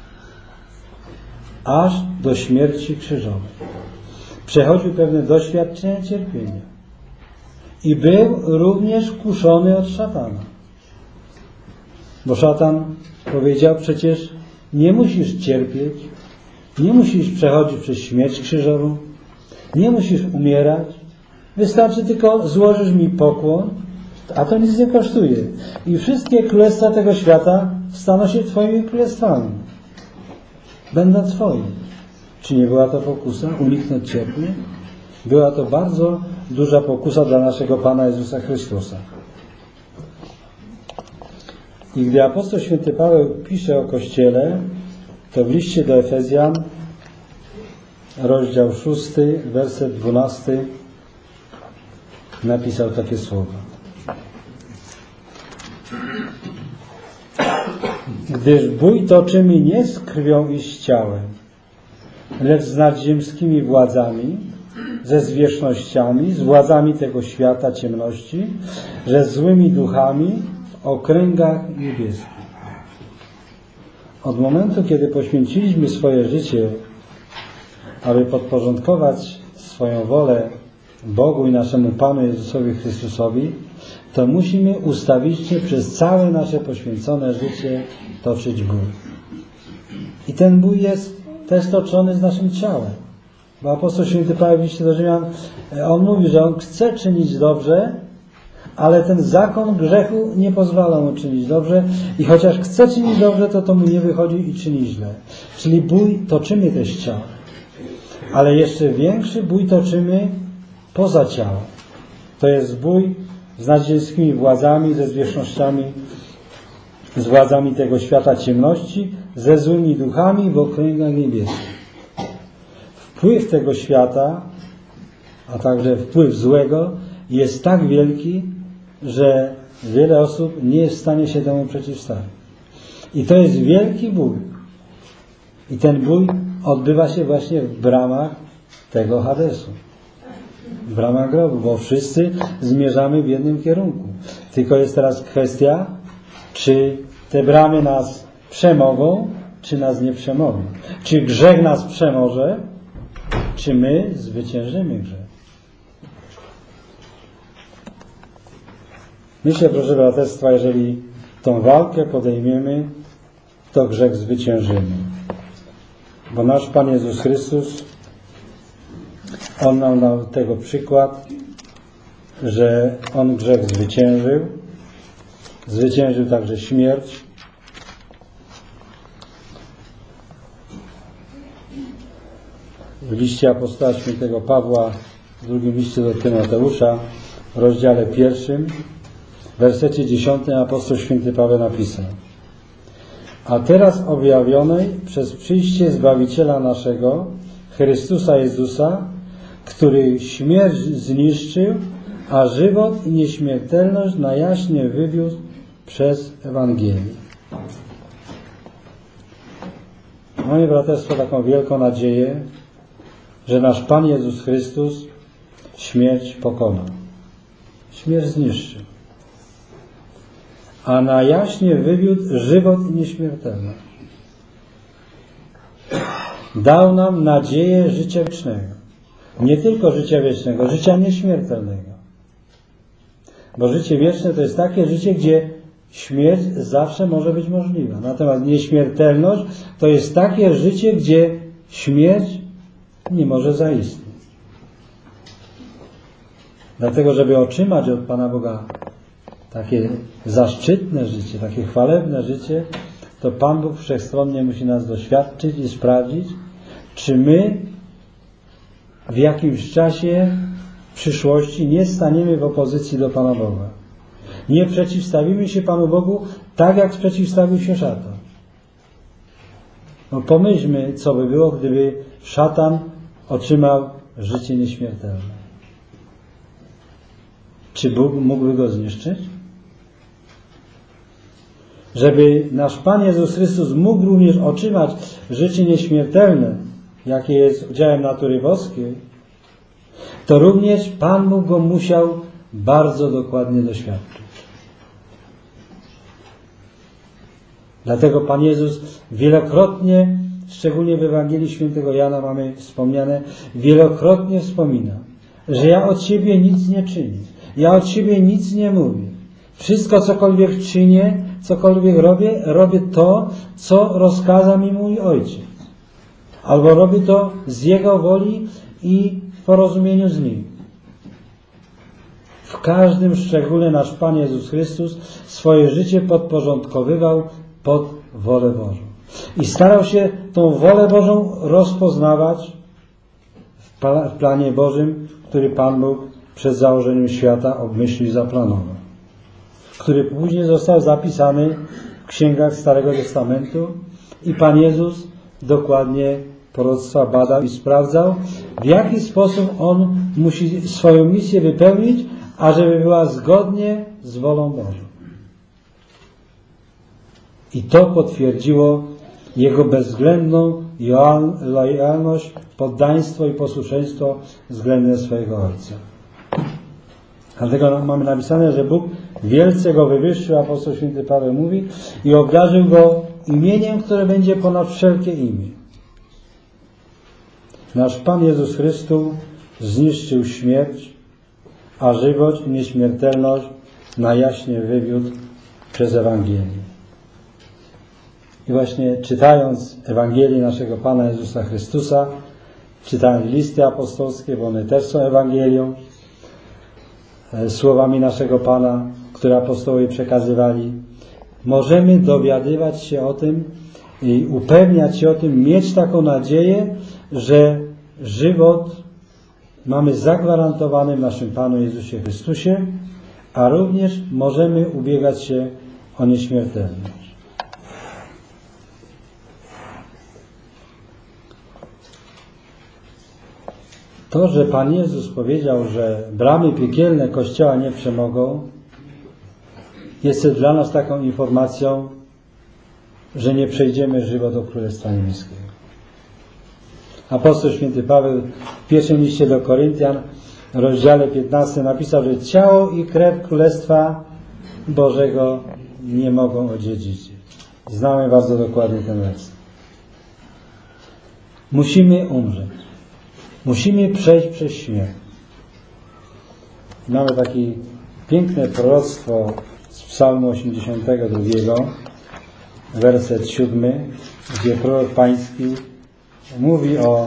Aż do śmierci krzyżowej. Przechodził pewne doświadczenie cierpienia. I był również kuszony od szatana. Bo szatan powiedział, przecież nie musisz cierpieć, nie musisz przechodzić przez śmierć krzyżową, Nie musisz umierać. Wystarczy tylko złożysz mi pokłon, a to nic nie kosztuje. I wszystkie królestwa tego świata staną się Twoimi królestwami. Będą Twoje. Czy nie była to pokusa? Uniknąć cierpienia? Była to bardzo duża pokusa dla naszego Pana Jezusa Chrystusa. I gdy apostoł święty Paweł pisze o Kościele, to w liście do Efezjan, rozdział 6, werset 12, napisał takie słowa. Gdyż bój toczymy nie z krwią i z ciałem, lecz z nadziemskimi władzami, ze zwierzchnościami, z władzami tego świata ciemności, że z złymi duchami w okręgach niebieskich. Od momentu, kiedy poświęciliśmy swoje życie, aby podporządkować swoją wolę Bogu i naszemu Panu Jezusowi Chrystusowi, to musimy ustawicznie przez całe nasze poświęcone życie toczyć bój. I ten bój jest też toczony z naszym ciałem. Bo apostoł święty Paweł w liście do Rzymian, on mówi, że on chce czynić dobrze, ale ten zakon grzechu nie pozwala mu czynić dobrze i chociaż chce czynić dobrze, to mu nie wychodzi i czyni źle. Czyli bój toczymy też ciałem. Ale jeszcze większy bój toczymy poza ciałem. To jest bój z nadziemskimi władzami, ze zwierzchnościami, z władzami tego świata ciemności, ze złymi duchami w okręgach niebieskich. Wpływ tego świata, a także wpływ złego jest tak wielki, że wiele osób nie jest w stanie się temu przeciwstawić. I to jest wielki bój. I ten bój odbywa się właśnie w bramach tego Hadesu. W bramach grobu, bo wszyscy zmierzamy w jednym kierunku. Tylko jest teraz kwestia, czy te bramy nas przemogą, czy nas nie przemogą. Czy grzech nas przemoże, czy my zwyciężymy grzech. Myślę, proszę braterstwa, jeżeli tą walkę podejmiemy, to grzech zwyciężymy. Bo nasz Pan Jezus Chrystus, On nam dał tego przykład, że On grzech zwyciężył. Zwyciężył także śmierć. W liście apostoła świętego Pawła, w drugim liście do Tymoteusza, w rozdziale 1, w wersecie 10 apostoł święty Paweł napisał: a teraz objawionej przez przyjście Zbawiciela naszego, Chrystusa Jezusa, który śmierć zniszczył, a żywot i nieśmiertelność na jaśnie wywiózł przez Ewangelię. Mamy, braterstwo, taką wielką nadzieję, że nasz Pan Jezus Chrystus śmierć pokonał. Śmierć zniszczył. A na jaśnie wywiódł żywot i nieśmiertelność. Dał nam nadzieję życia wiecznego. Nie tylko życia wiecznego, życia nieśmiertelnego. Bo życie wieczne to jest takie życie, gdzie śmierć zawsze może być możliwa. Natomiast nieśmiertelność to jest takie życie, gdzie śmierć nie może zaistnieć. Dlatego, żeby otrzymać od Pana Boga takie zaszczytne życie, takie chwalebne życie, to Pan Bóg wszechstronnie musi nas doświadczyć i sprawdzić, czy my w jakimś czasie w przyszłości nie staniemy w opozycji do Pana Boga. Nie przeciwstawimy się Panu Bogu tak, jak przeciwstawił się szatan. No pomyślmy, co by było, gdyby szatan otrzymał życie nieśmiertelne. Czy Bóg mógłby go zniszczyć? Żeby nasz Pan Jezus Chrystus mógł również otrzymać życie nieśmiertelne, jakie jest udziałem natury boskiej, to również Pan Bóg go musiał bardzo dokładnie doświadczyć. Dlatego Pan Jezus wielokrotnie, szczególnie w Ewangelii Świętego Jana mamy wspomniane, wielokrotnie wspomina, że ja od siebie nic nie czynię. Ja od siebie nic nie mówię. Wszystko, cokolwiek czynię, cokolwiek robię to, co rozkazał mi mój Ojciec. Albo robię to z Jego woli i w porozumieniu z Nim. W każdym szczególe nasz Pan Jezus Chrystus swoje życie podporządkowywał pod wolę Bożą. I starał się tą wolę Bożą rozpoznawać w planie Bożym, który Pan Bóg przed założeniem świata obmyślił i zaplanował. Który później został zapisany w księgach Starego Testamentu i Pan Jezus dokładnie proroctwa badał i sprawdzał, w jaki sposób On musi swoją misję wypełnić, ażeby była zgodnie z wolą Bożą. I to potwierdziło Jego bezwzględną lojalność, poddaństwo i posłuszeństwo względem swojego Ojca. Dlatego mamy napisane, że Bóg wielce Go wywyższył, apostoł święty Paweł mówi, i obdarzył Go imieniem, które będzie ponad wszelkie imię. Nasz Pan Jezus Chrystus zniszczył śmierć, a żywot i nieśmiertelność na jaśnie wywiódł przez Ewangelię. I właśnie czytając Ewangelię naszego Pana Jezusa Chrystusa, czytając listy apostolskie, bo one też są Ewangelią, słowami naszego Pana, które apostołowie przekazywali, możemy dowiadywać się o tym i upewniać się o tym, mieć taką nadzieję, że żywot mamy zagwarantowany w naszym Panu Jezusie Chrystusie, a również możemy ubiegać się o nieśmiertelność. To, że Pan Jezus powiedział, że bramy piekielne Kościoła nie przemogą, jest dla nas taką informacją, że nie przejdziemy żywo do Królestwa Niebieskiego. Apostoł święty Paweł w pierwszym liście do Koryntian, w rozdziale 15 napisał, że ciało i krew Królestwa Bożego nie mogą odziedziczyć. Znamy bardzo dokładnie ten werset. Musimy umrzeć. Musimy przejść przez śmierć. Mamy takie piękne proroctwo z Psalmu 82, werset 7, gdzie prorok pański mówi o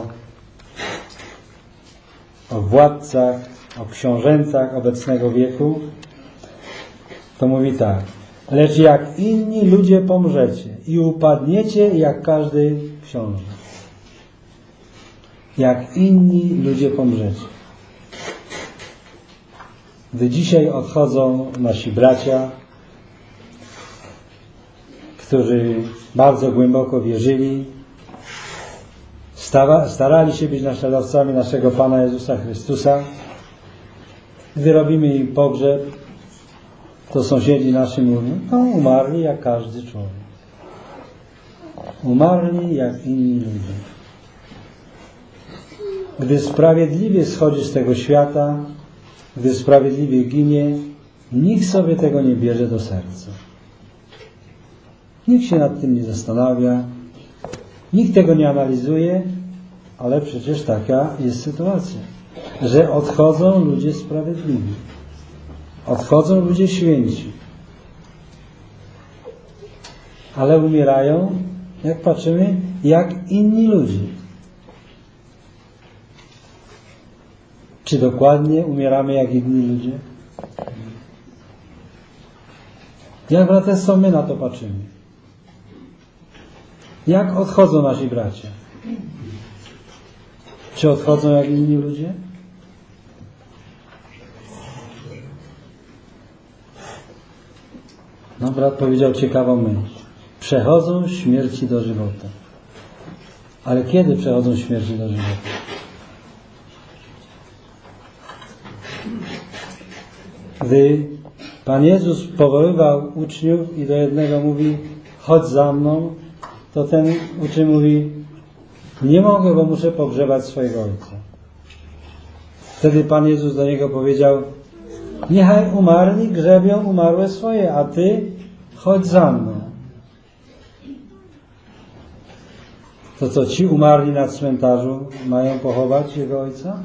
władcach, o książętach obecnego wieku. To mówi tak: lecz jak inni ludzie pomrzecie i upadniecie jak każdy książę. Jak inni ludzie pomrzecie. Gdy dzisiaj odchodzą nasi bracia, którzy bardzo głęboko wierzyli, starali się być naśladowcami naszego Pana Jezusa Chrystusa, gdy robimy im pogrzeb, to sąsiedzi nasi mówią, no umarli jak każdy człowiek. Umarli jak inni ludzie. Gdy sprawiedliwie schodzi z tego świata, gdy sprawiedliwie ginie, nikt sobie tego nie bierze do serca. Nikt się nad tym nie zastanawia, nikt tego nie analizuje, ale przecież taka jest sytuacja, że odchodzą ludzie sprawiedliwi, odchodzą ludzie święci, ale umierają, jak patrzymy, jak inni ludzie. Czy dokładnie umieramy jak inni ludzie? Jak braterstwo my na to patrzymy? Jak odchodzą nasi bracia? Czy odchodzą jak inni ludzie? No, brat powiedział ciekawą myśl. Przechodzą z śmierci do żywota. Ale kiedy przechodzą z śmierci do żywota? Gdy Pan Jezus powoływał uczniów i do jednego mówi, chodź za mną, to ten uczeń mówi, nie mogę, bo muszę pogrzebać swojego Ojca. Wtedy Pan Jezus do niego powiedział, niechaj umarli grzebią umarłe swoje, a ty chodź za mną. To co, ci umarli na cmentarzu mają pochować jego Ojca?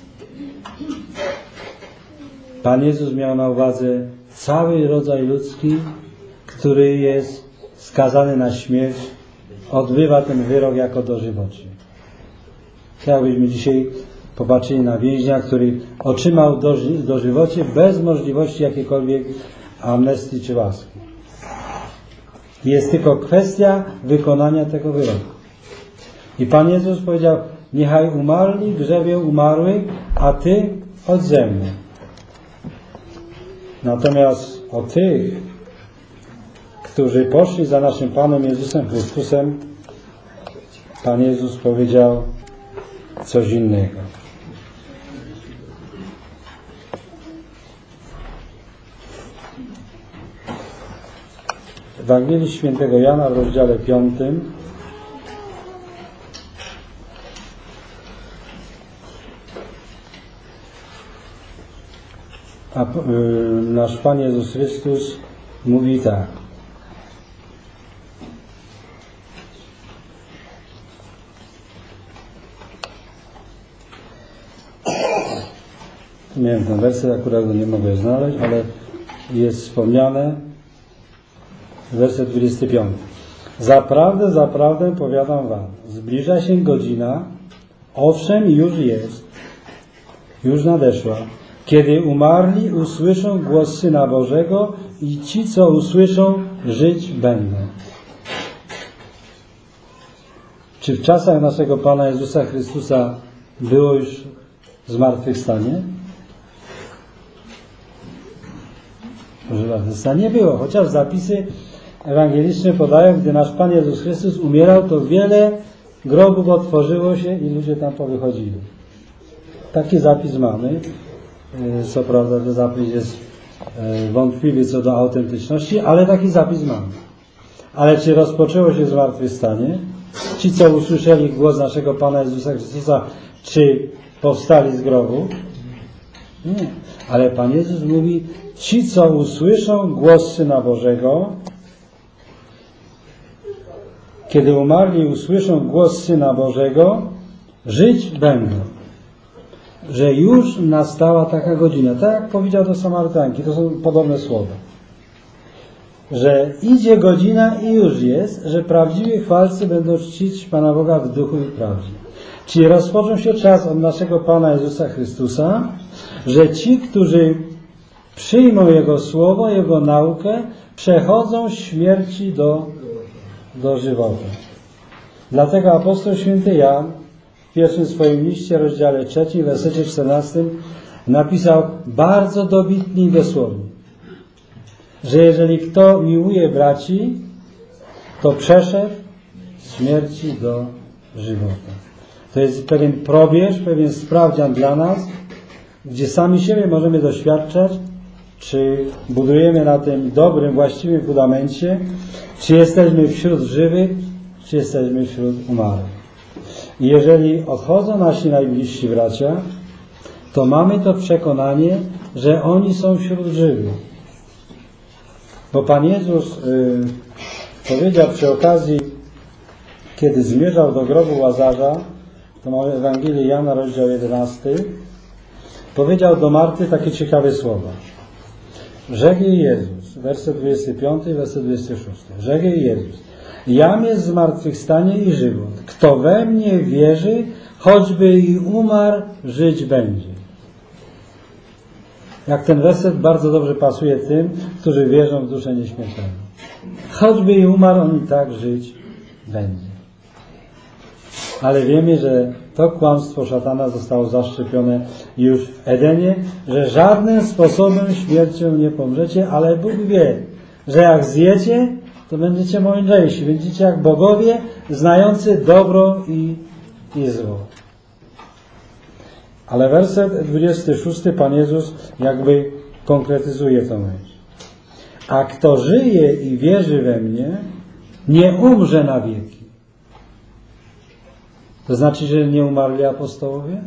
Pan Jezus miał na uwadze cały rodzaj ludzki, który jest skazany na śmierć, odbywa ten wyrok jako dożywocie. Chciałbyśmy dzisiaj Popatrzyli na więźnia, który otrzymał dożywocie bez możliwości jakiejkolwiek amnestii czy łaski. Jest tylko kwestia wykonania tego wyroku. I Pan Jezus powiedział: niechaj umarli grzebią umarłych, a Ty chodź ze mną. Natomiast o tych, którzy poszli za naszym Panem Jezusem Chrystusem, Pan Jezus powiedział coś innego. W Ewangelii Świętego Jana w rozdziale 5 nasz Pan Jezus Chrystus mówi tak: miałem ten werset, akurat go nie mogę znaleźć, ale jest wspomniane, werset 25. Zaprawdę, zaprawdę powiadam wam, zbliża się godzina, owszem już jest, już nadeszła, kiedy umarli usłyszą głos Syna Bożego i ci, co usłyszą, żyć będą. Czy w czasach naszego Pana Jezusa Chrystusa było już zmartwychwstanie? Zmartwychwstanie nie było, chociaż zapisy ewangeliczne podają, gdy nasz Pan Jezus Chrystus umierał, to wiele grobów otworzyło się i ludzie tam powychodzili. Taki zapis mamy. Co prawda ten zapis jest wątpliwy co do autentyczności, ale taki zapis mamy. Ale czy rozpoczęło się zmartwychwstanie? Ci, co usłyszeli głos naszego Pana Jezusa Chrystusa, czy powstali z grobu? Nie. Ale Pan Jezus mówi: ci, co usłyszą głos Syna Bożego, kiedy umarli usłyszą głos Syna Bożego, żyć będą. Że już nastała taka godzina. Tak jak powiedział do Samarytanki, to są podobne słowa. Że idzie godzina i już jest, że prawdziwi chwalcy będą czcić Pana Boga w duchu i prawdzie. Czyli rozpoczął się czas od naszego Pana Jezusa Chrystusa, że ci, którzy przyjmą Jego słowo, Jego naukę, przechodzą z śmierci do żywota. Dlatego apostoł święty Jan w pierwszym swoim liście, rozdziale 3, wersecie 14 napisał bardzo dobitnie i dosłownie, że jeżeli kto miłuje braci, to przeszedł z śmierci do żywota. To jest pewien probierz, pewien sprawdzian dla nas, gdzie sami siebie możemy doświadczać, czy budujemy na tym dobrym, właściwym fundamencie, czy jesteśmy wśród żywych, czy jesteśmy wśród umarłych. I jeżeli odchodzą nasi najbliżsi bracia, to mamy to przekonanie, że oni są wśród żywych. Bo Pan Jezus powiedział przy okazji, kiedy zmierzał do grobu Łazarza, to mamy Ewangelię Jana, rozdział 11, powiedział do Marty takie ciekawe słowa. Rzekł jej Jezus, werset 25, werset 26. Rzekł jej Jezus: jam jest zmartwychwstanie i żywot. Kto we mnie wierzy, choćby i umarł, żyć będzie. Jak ten werset bardzo dobrze pasuje tym, którzy wierzą w duszę nieśmiertelną. Choćby i umarł, on i tak żyć będzie. Ale wiemy, że to kłamstwo szatana zostało zaszczepione już w Edenie, że żadnym sposobem śmiercią nie pomrzecie, ale Bóg wie, że jak zjecie, to będziecie mądrzejsi, będziecie jak bogowie, znający dobro i zło. Ale werset 26 Pan Jezus jakby konkretyzuje tę myśl. A kto żyje i wierzy we mnie, nie umrze na wieki. To znaczy, że nie umarli apostołowie?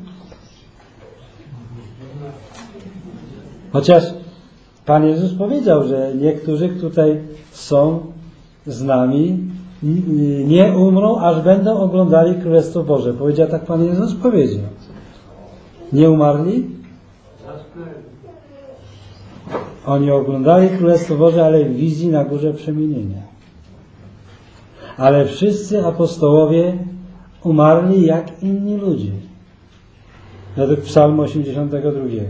Chociaż Pan Jezus powiedział, że niektórzy tutaj są z nami, nie umrą, aż będą oglądali Królestwo Boże. Powiedział tak Pan Jezus? Powiedział. Nie umarli? Oni oglądali Królestwo Boże, ale w wizji na górze przemienienia. Ale wszyscy apostołowie umarli jak inni ludzie. według Psalmu 82.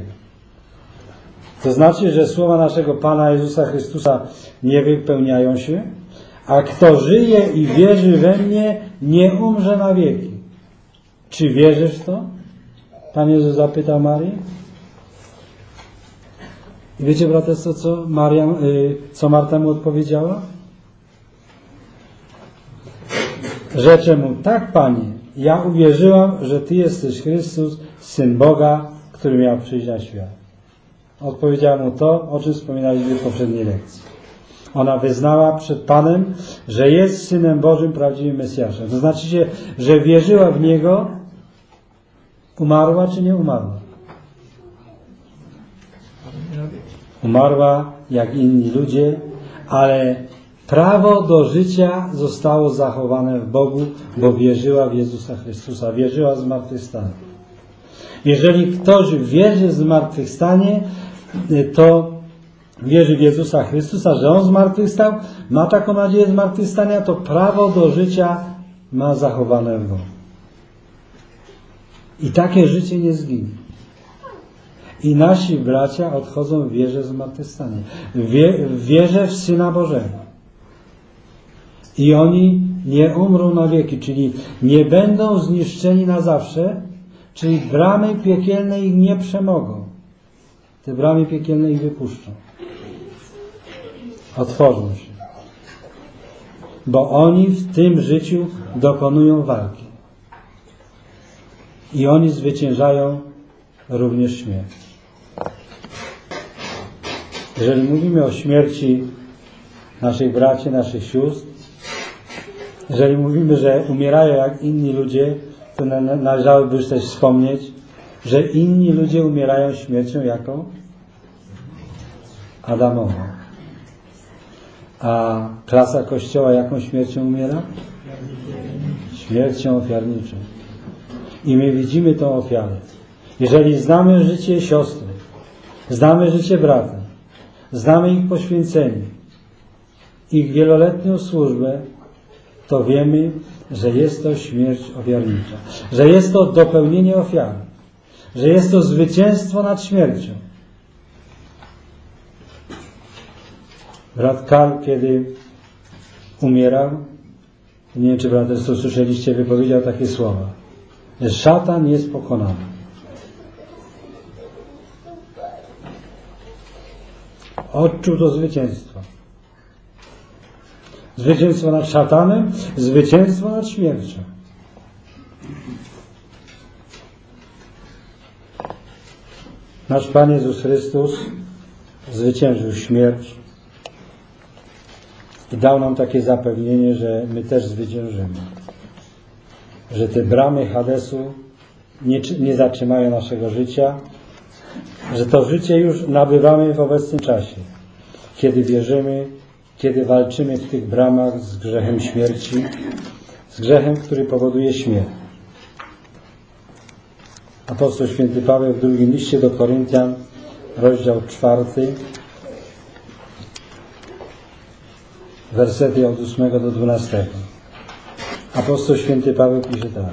To znaczy, że słowa naszego Pana Jezusa Chrystusa nie wypełniają się, a kto żyje i wierzy we mnie, nie umrze na wieki. Czy wierzysz w to? Pan Jezus zapytał Marię. I wiecie, braterstwo, co Marta mu odpowiedziała? Rzecze mu: tak, Panie, ja uwierzyłam, że Ty jesteś Chrystus, Syn Boga, który miał przyjść na świat. Odpowiedziała mu to, o czym wspominaliśmy w poprzedniej lekcji. Ona wyznała przed Panem, że jest Synem Bożym, prawdziwym Mesjaszem. To znaczy, że wierzyła w Niego. Umarła czy nie umarła? Umarła jak inni ludzie, ale prawo do życia zostało zachowane w Bogu, bo wierzyła w Jezusa Chrystusa, wierzyła w zmartwychwstanie. Jeżeli ktoś wierzy w zmartwychwstanie, to wierzy w Jezusa Chrystusa, że On zmartwychwstał, ma taką nadzieję zmartwychwstania, to prawo do życia ma zachowane w Bogu. I takie życie nie zginie. I nasi bracia odchodzą w wierze w zmartwychwstanie. W wierze w Syna Bożego. I oni nie umrą na wieki, czyli nie będą zniszczeni na zawsze, czyli bramy piekielne ich nie przemogą. Te bramy piekielne ich wypuszczą. Otworzą się. Bo oni w tym życiu dokonują walki. I oni zwyciężają również śmierć. Jeżeli mówimy o śmierci naszych braci, naszych sióstr, jeżeli mówimy, że umierają jak inni ludzie, to należałoby już też wspomnieć, że inni ludzie umierają śmiercią jaką? Adamową. A klasa Kościoła jaką śmiercią umiera? Śmiercią ofiarniczą. I my widzimy tą ofiarę. Jeżeli znamy życie siostry, znamy życie brata, znamy ich poświęcenie, ich wieloletnią służbę, to wiemy, że jest to śmierć ofiarnicza, że jest to dopełnienie ofiary, że jest to zwycięstwo nad śmiercią. Brat Karl, kiedy umierał, nie wiem, czy braterstwo słyszeliście, wypowiedział takie słowa, że szatan jest pokonany. Odczuł to zwycięstwo. Zwycięstwo nad szatanem, zwycięstwo nad śmiercią. Nasz Pan Jezus Chrystus zwyciężył śmierć i dał nam takie zapewnienie, że my też zwyciężymy. Że te bramy Hadesu nie zatrzymają naszego życia, że to życie już nabywamy w obecnym czasie, kiedy wierzymy, kiedy walczymy w tych bramach z grzechem śmierci, z grzechem, który powoduje śmierć. Apostoł święty Paweł w drugim liście do Koryntian, rozdział 4, wersety od 8 do 12. Apostoł święty Paweł pisze tak.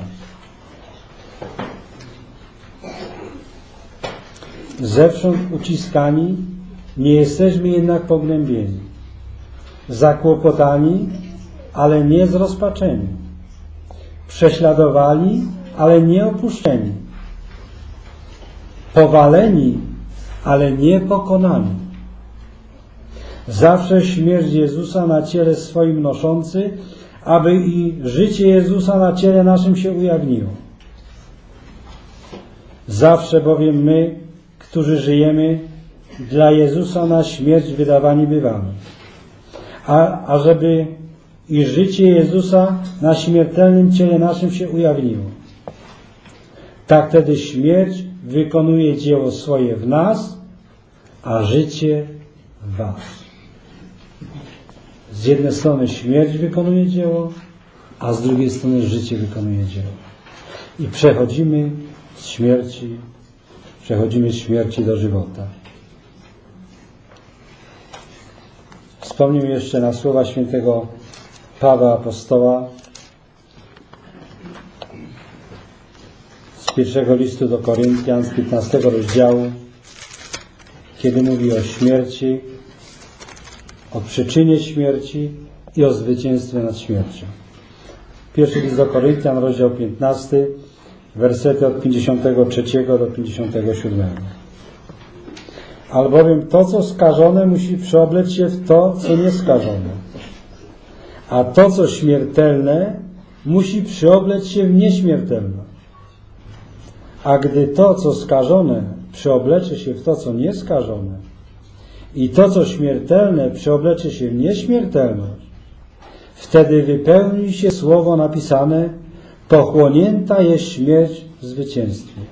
Zewsząd uciskani, nie jesteśmy jednak pognębieni. Zakłopotani, ale nie zrozpaczeni. Prześladowani, ale nie opuszczeni. Powaleni, ale nie pokonani. Zawsze śmierć Jezusa na ciele swoim noszący, aby i życie Jezusa na ciele naszym się ujawniło. Zawsze bowiem my, którzy żyjemy, dla Jezusa na śmierć wydawani bywamy. A żeby i życie Jezusa na śmiertelnym ciele naszym się ujawniło. Tak wtedy śmierć wykonuje dzieło swoje w nas, a życie w was. Z jednej strony śmierć wykonuje dzieło, a z drugiej strony życie wykonuje dzieło. I przechodzimy z śmierci do żywota. Wspomnę jeszcze na słowa świętego Pawła Apostoła z z pierwszego listu do Koryntian, z 15 rozdziału, kiedy mówi o śmierci, o przyczynie śmierci i o zwycięstwie nad śmiercią. Pierwszy list do Koryntian, rozdział 15, wersety od 53 do 57. Albowiem to, co skażone, musi przeoblec się w to, co nieskażone. A to, co śmiertelne, musi przyoblec się w nieśmiertelność. A gdy to, co skażone, przeoblecze się w to, co nieskażone, i to, co śmiertelne, przeoblecze się w nieśmiertelność, wtedy wypełni się słowo napisane: pochłonięta jest śmierć w zwycięstwie.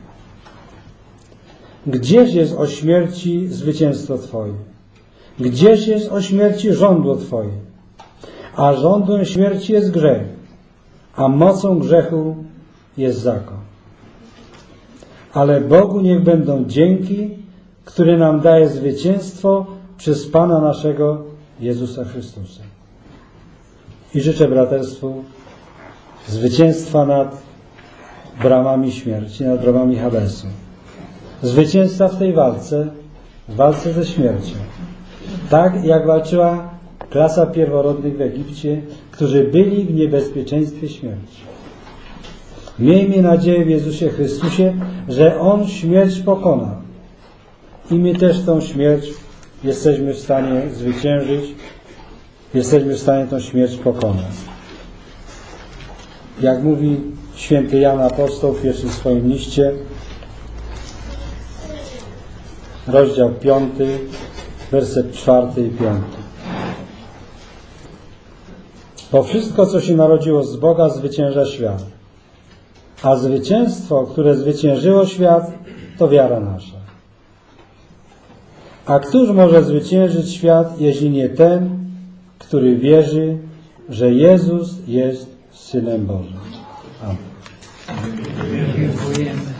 Gdzież jest o śmierci zwycięstwo Twoje? Gdzież jest o śmierci żądło Twoje? A żądłem śmierci jest grzech, a mocą grzechu jest zakon. Ale Bogu niech będą dzięki, który nam daje zwycięstwo przez Pana naszego Jezusa Chrystusa. I życzę braterstwu zwycięstwa nad bramami śmierci, nad bramami Hadesu. Zwycięstwa w tej walce ze śmiercią. Tak jak walczyła klasa pierworodnych w Egipcie, którzy byli w niebezpieczeństwie śmierci. Miejmy nadzieję w Jezusie Chrystusie, że On śmierć pokona. I my też tą śmierć jesteśmy w stanie zwyciężyć, jesteśmy w stanie tą śmierć pokonać. Jak mówi święty Jan Apostoł w pierwszym swoim liście, rozdział 5, werset 4 i 5. Bo wszystko, co się narodziło z Boga, zwycięża świat. A zwycięstwo, które zwyciężyło świat, to wiara nasza. A któż może zwyciężyć świat, jeśli nie ten, który wierzy, że Jezus jest Synem Bożym? Amen.